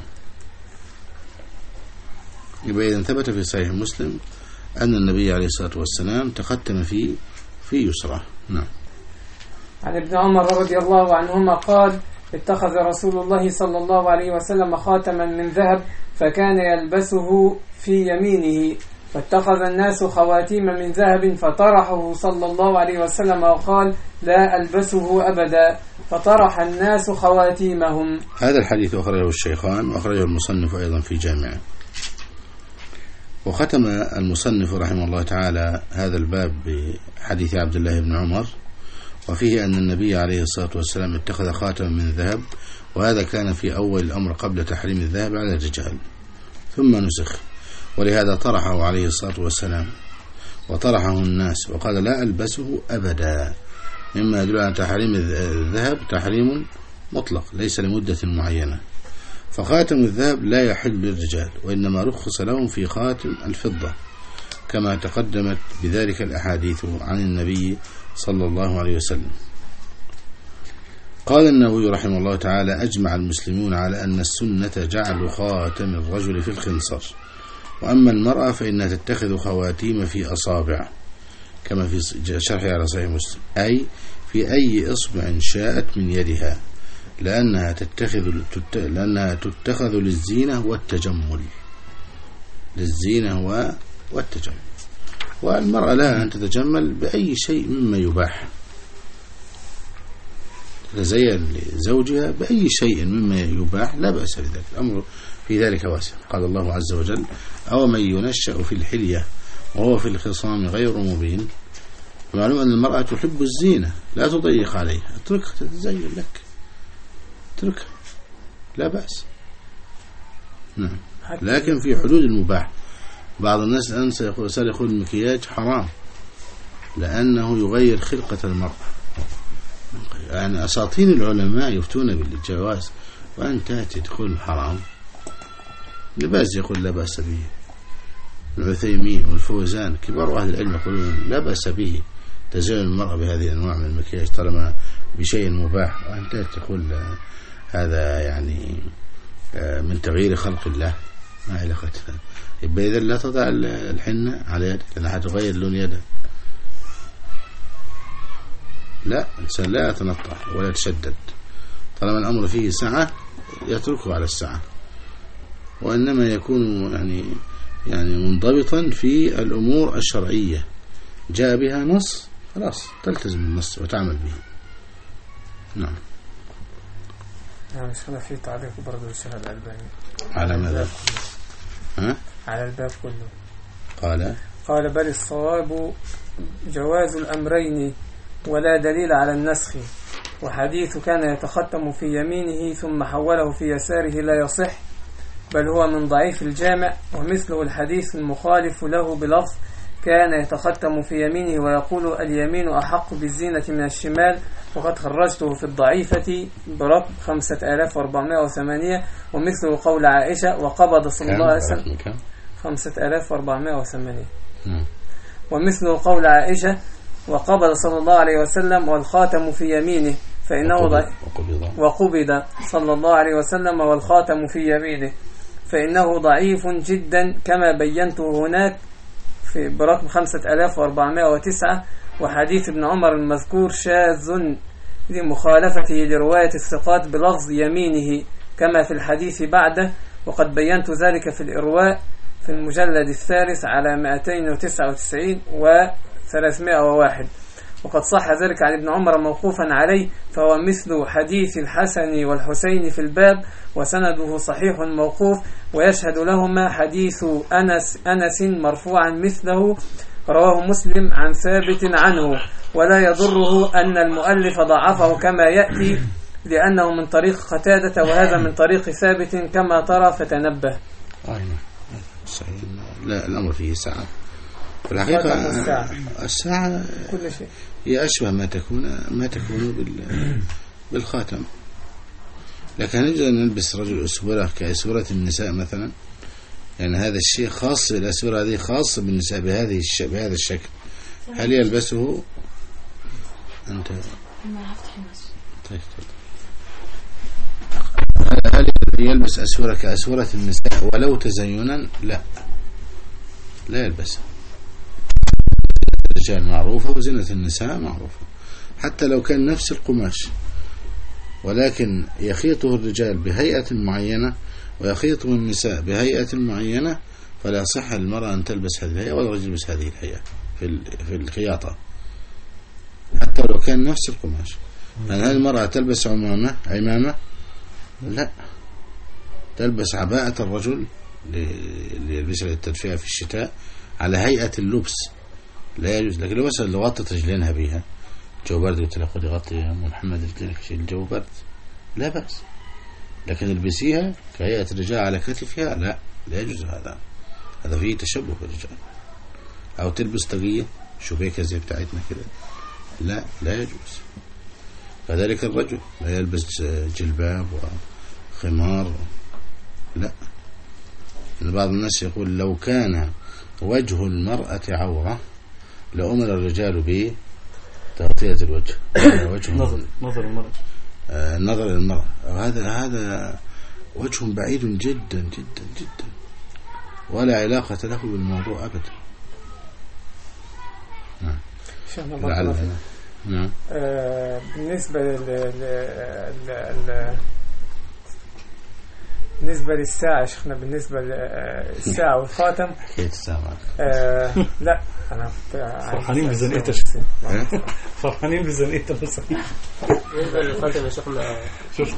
يبقى إذا ثبت في صحيح مسلم أن النبي عليه الصلاة والسلام تختم في في يسرى. نعم. عن ابن عمر رضي الله عنهما قال: اتخذ رسول الله صلى الله عليه وسلم خاتما من ذهب فكان يلبسه في يمينه، فاتخذ الناس خواتيم من ذهب فطرحه صلى الله عليه وسلم وقال: لا ألبسه أبدا، فطرح الناس خواتيمهم. هذا الحديث أخرجه الشيخان وأخرجه المصنف أيضا في جامعه. وختم المصنف رحمه الله تعالى هذا الباب بحديث عبد الله بن عمر، وفيه أن النبي عليه الصلاة والسلام اتخذ خاتما من ذهب، وهذا كان في أول الأمر قبل تحريم الذهب على الرجال، ثم نسخ، ولهذا طرحه عليه الصلاة والسلام وطرحه الناس وقال: لا ألبسه أبدا، مما يدل على تحريم الذهب تحريم مطلق ليس لمدة معينة. فخاتم الذهب لا يحل للرجال، وإنما رخص لهم في خاتم الفضة، كما تقدمت بذلك الأحاديث عن النبي صلى الله عليه وسلم. قال النووي رحمه الله تعالى: أجمع المسلمون على أن السنة جعل خاتم الرجل في الخنصر، وأما المرأة فإنها تتخذ خواتيم في أصابع كما في شرح على صحيح مسلم، أي في أي إصبع شاءت من يدها، لأنها تتخذ لأنها تتخذ للزينة والتجمل، للزينة والتجمل. والمرأة لها أن تتجمل بأي شيء مما يباح، تزين لزوجها بأي شيء مما يباح لا بأس بذلك، الأمر في ذلك واسع. قال الله عز وجل: أو من ينشأ في الحلية وهو في الخصام غير مبين. معلوم أن المرأة تحب الزينة، لا تضيق عليها، اتركها تتزين لك، اتركها لا بأس. نعم، لكن في حدود المباح. بعض الناس الآن صار يقول المكياج حرام لأنه يغير خلقة المرأة. يعني أساطين العلماء يفتون بالجواز، وأنت تدخل حرام. لباس يقول لا بأس به، العثيمين والفوزان كبار أهل العلم يقولون لا بأس به تزين المرأة بهذه الأنواع من المكياج طالما بشيء مباح، وأنت تقول هذا يعني من تغيير خلق الله، ما علاقة. يبقى إذا لا تضع الحنة على يدك لأنها حتغير لون يدك. لا، الإنسان لا يتنطع ولا يتشدد، طالما الأمر فيه سعة يتركه على السعة، وإنما يكون يعني يعني منضبطا في الأمور الشرعية جاء بها نص، خلاص تلتزم النص وتعمل به. نعم. يعني مش هذا في تعليق برضه الشيخ الألباني على ماذا؟ ها؟ على الباب كله. قال قال: بل الصواب جواز الأمرين ولا دليل على النسخ، وحديث كان يتختم في يمينه ثم حوله في يساره لا يصح، بل هو من ضعيف الجامع. ومثله الحديث المخالف له بلفظ كان يتختم في يمينه ويقول اليمين أحق بالزينة من الشمال، وقد خرجته في الضعيفة برقم خمسة آلاف وأربعمائة وثمانية. ومثله قول عائشة وقبض صلى الله عليه وسلم خمسة آلاف وأربعمائة وثمانية. ومثله قول عائشة وقبض صلى الله عليه وسلم والخاتم في يمينه فإنه ضعيف، وقبض صلى الله عليه وسلم والخاتم في يمينه فإنه ضعيف جدا كما بينته هناك في برقم خمسة آلاف وأربعمائة وتسعة. وحديث ابن عمر المذكور شاذ لمخالفته لرواية الثقات بلفظ يمينه كما في الحديث بعده، وقد بينت ذلك في الإرواء في المجلد الثالث على مئتين وتسعة وتسعين وثلاثمائة وواحد. وقد صح ذلك عن ابن عمر موقوفا عليه، فهو مثل حديث الحسن والحسين في الباب، وسنده صحيح موقوف، ويشهد لهما حديث أنس, أنس مرفوعا مثله رواه مسلم عن ثابت عنه. ولا يضره أن المؤلف ضعفه كما يأتي، لأنه من طريق قتادة وهذا من طريق ثابت كما ترى فتنبه. لا، الأمر فيه ساعة في الحقيقة. الساعة كل شيء هي أشبه ما تكون ما تكون بالخاتم، لكن نجد أن نلبس رجل أسورة كأسورة النساء مثلا، يعني هذا الشيء خاص، الأسورة هذه خاصة بالنساء بهذه الش... بهذا الشكل. هل يلبسه أنت؟ طيب. هل يلبس أسورة كأسورة النساء ولو تزينا؟ لا، لا يلبسها. الرجال معروفة وزينة النساء معروفة، حتى لو كان نفس القماش، ولكن يخيطه الرجال بهيئة معينة ويخيطه النساء بهيئة معينة، فلا صح للمرأة أن تلبس هذه الهيئة ولا الرجل يلبس هذه الهيئة في في الخياطة، حتى لو كان نفس القماش. يعني هل المرأة تلبس عمامة عمامة؟ لا، تلبس عباءة الرجل اللي يلبسها للتدفئة في الشتاء على هيئة اللبس، لا يجوز. لكن لو مثلا لو غطت رجلينها بيها جو برد، قلت لها خذي غطي يا محمد رجلينك في الجو برد، لا بأس. لكن البسيها كهيئة الرجال على كتفها، لا، لا يجوز هذا، هذا فيه تشبه بالرجال. أو تلبس طاقية شبيكة زي بتاعتنا كده، لا، لا يجوز. كذلك الرجل لا يلبس جلباب وخمار، لا. بعض الناس يقول لو كان وجه المرأة عورة لأمر الرجال بتغطية الوجه. وجه نظر نظر المرأة آه نظر المرأة، هذا هذا وجه بعيد جدا جدا جدا. ولا علاقة له بالموضوع أبدا. نعم. لعل نعم. آه بالنسبة ل بالنسبة للساعة شيخنا، بالنسبة للساعة والخاتم حكاية الساعة آه لا أنا فرحانين بزنقتها فرحانين بزنقتها بالنسبة للخاتم يا شيخنا، شوف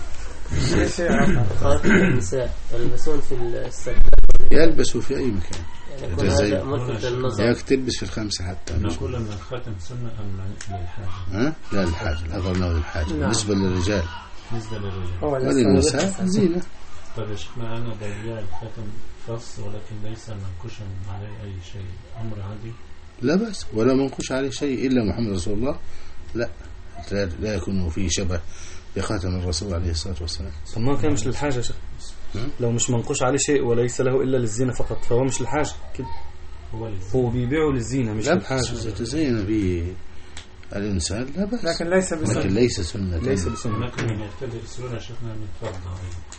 خاتم النساء يلبسون في السبت، يلبسوا في أي مكان يعني يكون هذا ملفت للنظر، ياك تلبس في الخمسة حتى. نقول أن الخاتم سنة أم للحاجة؟ ها؟ لا للحاجة، الأفضل أنه للحاجة. بالنسبة للرجال بالنسبة للرجال وللنساء زينة. طيب يا شيخنا، أنا بيع الخاتم خاص ولكن ليس منقوشا عليه أي شيء، أمر عادي؟ لا بأس، ولا منقوش عليه شيء إلا محمد رسول الله، لا لا يكون فيه شبه بخاتم الرسول عليه الصلاة والسلام. طب ما كان مش للحاجة يا شيخ؟ لو مش منقوش عليه شيء وليس له إلا للزينة فقط فهو مش للحاجة كده، هو, هو بيبيعه للزينة مش للحاجة. إذا تزين به الإنسان لا بأس، لكن ليس بسنة، لكن ليس سنة، ليس بسنة. لكن يعتبر السورة شيخنا من فضة.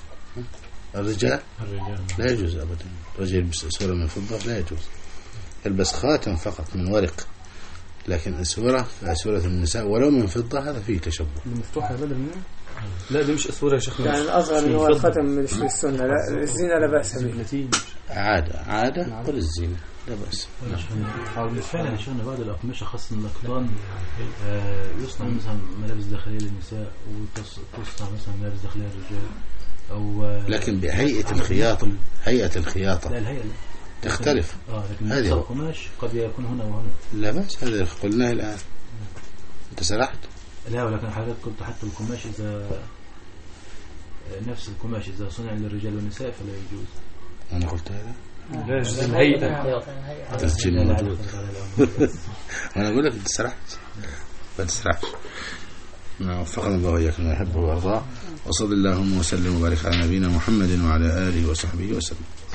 الرجال الرجال لا يجوز أبدا، الرجل يلبس سورة من فضة لا يجوز، يلبس خاتم فقط من ورق، لكن السورة سورة النساء ولو من فضة هذا فيه تشبه. المفتوحة بدل منها؟ لا دي مش أسورة يا شيخنا، يعني الأصغر من هو الختم مش للسنة، لا الزينة لا بأس به، عادة عادة وللزينة لا بأس. فعلا شفنا بعض الأقمشة خاصة الأقطان يصنع مثلا ملابس داخلية للنساء وتصنع مثلا ملابس داخلية للرجال، أو لكن بهيئة الخياطة، هيئة الخياطة لا الهيئة لا تختلف. آه لكن هذا القماش قد يكون هنا وهنا. لا بأس، هذا قلناه الآن. أنت سرحت؟ لا ولكن حضرتك قلت حتى القماش إذا نفس القماش إذا صنع للرجال والنساء فلا يجوز. أنا قلت هذا؟ لا يجوز الهيئة تسجيل موجود. أنا أقول لك أنت سرحت، ما تسرحش. وفقنا الله وإياك ما يحب ويرضى، وصلى اللهم وسلم وبارك على نبينا محمد وعلى آله وصحبه وسلم.